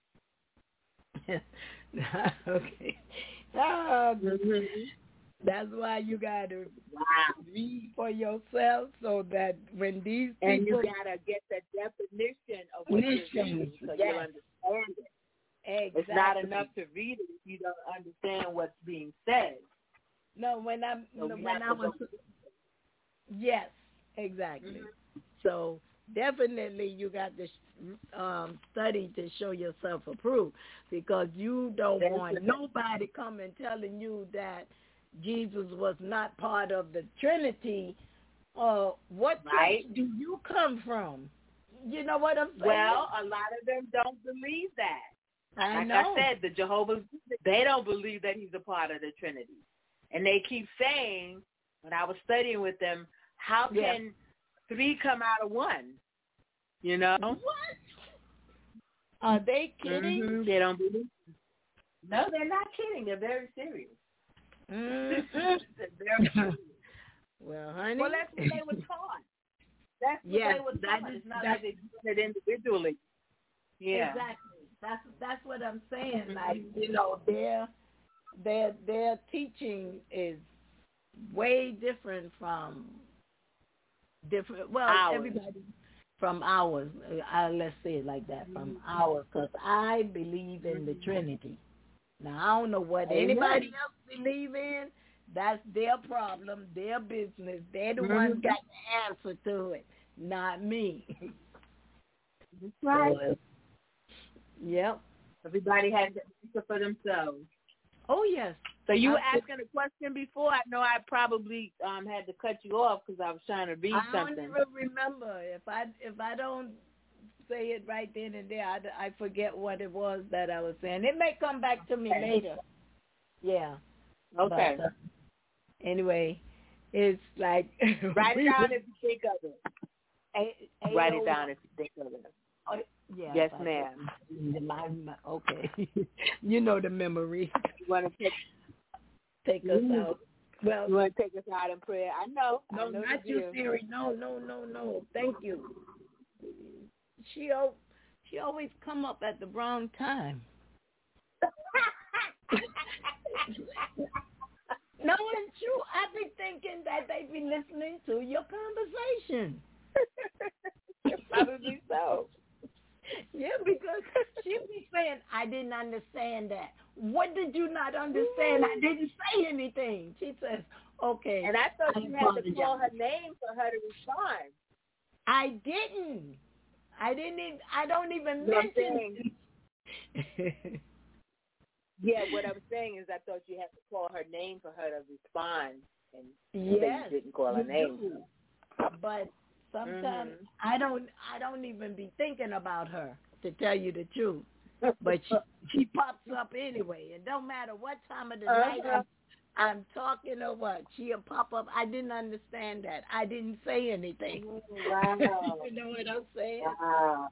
Okay. Uh, mm-hmm. That's why you got to wow. read for yourself so that when these people... And you got to get the definition of what you're reading so yes. you'll understand it. Exactly. It's not enough to read it if you don't understand what's being said. No, when I so no, when I was... Yes, exactly. Mm-hmm. So definitely you got to um, study to show yourself approved, because you don't That's want it. Nobody coming telling you that Jesus was not part of the Trinity. Uh, what right. church do you come from? You know what I'm saying? Well, a lot of them don't believe that. I like know. I said, the Jehovah's, they don't believe that he's a part of the Trinity. And they keep saying, when I was studying with them, how can yeah. three come out of one? You know? What? Are they kidding? Mm-hmm. They don't believe it. No, they're not kidding. They're very serious. Mm-hmm. very serious. Well, honey. Well, that's what they were taught. That's what yes, they were taught. Is, it's not like they did it individually. Yeah. Exactly. That's that's what I'm saying. Like, you know, their their their teaching is way different from different. Well, ours. everybody from ours. Uh, let's say it like that, from mm-hmm. ours, because I believe in the Trinity. Now I don't know what Amen. Anybody else believe in. That's their problem, their business. They're the mm-hmm. ones got the answer to it, not me. That's right. So, yep. Everybody has to answer for themselves. Oh, yes. So you were asking a question before. I know I probably um, had to cut you off because I was trying to read I something. I don't even remember. If I if I don't say it right then and there, I, I forget what it was that I was saying. It may come back to me okay. later. Yeah. Okay. But, uh, anyway, it's like... Write it down if you think of it. A, a, Write it down if you think of it. Oh, yeah, yes, ma'am. My, my, okay. You know the memory. You want to take, take us mm. out. Well, you want to take us out in prayer? I know. No, I know not you, Siri. No, no, no, no. Thank you. she she always come up at the wrong time. No, it's true. I be thinking that they be listening to your conversation. Probably so. Yeah, because she be saying, I didn't understand that. What did you not understand? I didn't say anything. She says, okay. And I thought I you had to call her name for her to respond. I didn't. I didn't even, I don't even No, mention it. Yeah, what I was saying is I thought you had to call her name for her to respond. And yes, you didn't call her name. Do. But sometimes mm-hmm. I don't I don't even be thinking about her, to tell you the truth. But she she pops up anyway. It don't matter what time of the uh-huh. night I'm, I'm talking or what. She'll pop up. I didn't understand that. I didn't say anything. Wow. You know what I'm saying? Wow.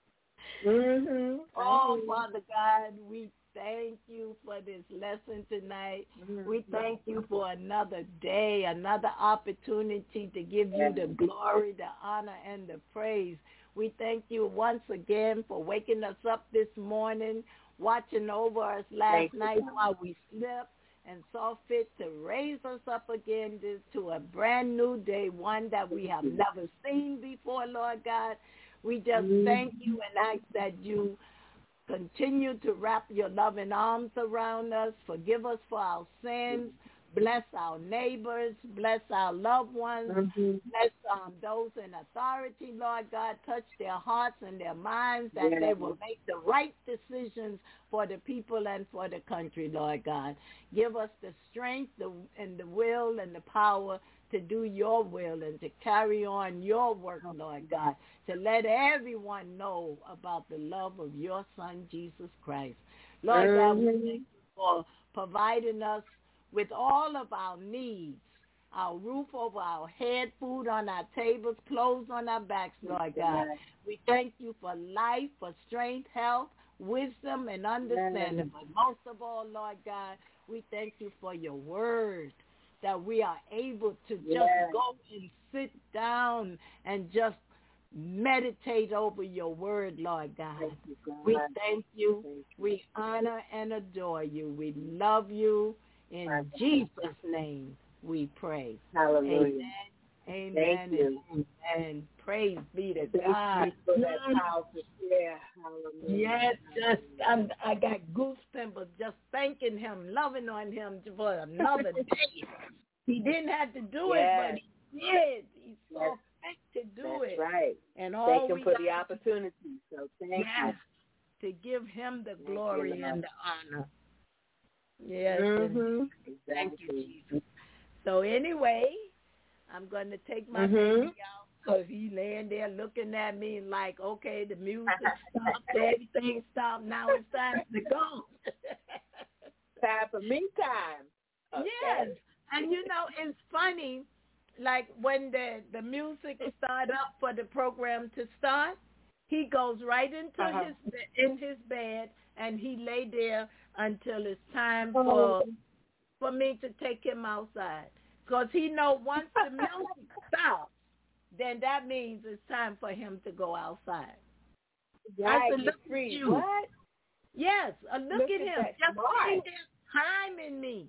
Mm-hmm. Oh, Father God, we thank you for this lesson tonight. Mm-hmm. We thank you for another day, another opportunity to give you the glory, the honor, and the praise. We thank you once again for waking us up this morning, watching over us last thank night you. while we slept, and saw fit to raise us up again this, to a brand new day, one that we have never seen before, Lord God. We just mm-hmm. thank you and ask that you continue to wrap your loving arms around us. Forgive us for our sins. Bless our neighbors. Bless our loved ones. Mm-hmm. Bless um, those in authority, Lord God. Touch their hearts and their minds that yeah. they will make the right decisions for the people and for the country, Lord God. Give us the strength the, and the will and the power to do your will and to carry on your work, Lord God, to let everyone know about the love of your Son, Jesus Christ. Lord mm-hmm. God, we thank you for providing us with all of our needs, our roof over our head, food on our tables, clothes on our backs, Lord God. We thank you for life, for strength, health, wisdom, and understanding. But most of all, Lord God, we thank you for your word, that we are able to just yes. go and sit down and just meditate over your word, Lord God. Thank you, God. We thank you. Thank you. We honor and adore you. We love you. In Amen. Jesus' name we pray. Hallelujah. Amen. Thank Amen. you. And, and praise be to Thank God. You for that powerful prayer. Hallelujah. Yes, just I'm, I got goosebumps just thanking him, loving on him for another day. He didn't have to do yes. it, but he did. He saw yes. fit to do That's it. right. And all thank him we for got the opportunity. So thank yes, you. to give him the thank glory you, and the honor. Yes. Mm-hmm. Thank exactly. you, Jesus. So anyway, I'm going to take my mm-hmm. baby out because he's laying there looking at me like, okay, the music stopped, everything stopped. Now it's time to go. Time for me time. Okay. Yes. And, you know, it's funny, like when the, the music start up for the program to start, he goes right into uh-huh. his in his bed and he lay there until it's time for for me to take him outside. Because he know once the music stops, then that means it's time for him to go outside. Right, I said, look free. at you. What? Yes, uh, look, look at, at him. that. Just Smart. time in me.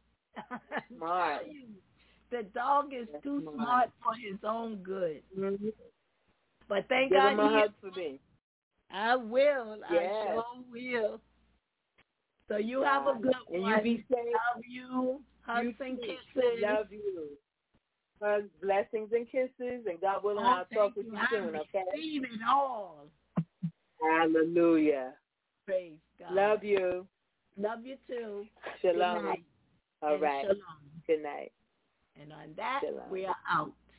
Smart. The dog is That's too smart. smart for his own good. Mm-hmm. But thank Give God him a he hug is. for me. I will. Yes. I sure will. So you have a good and one. You be safe. Love you. Hugs you and too. kisses. Love you. Hugs, blessings, and kisses. And God willing, oh, I'll talk with you, you soon, okay? Receive it all. Hallelujah. Praise God. Love you. Love you too. Shalom. Good night. All and right. Shalom. Good night. And on that, Shalom. we are out.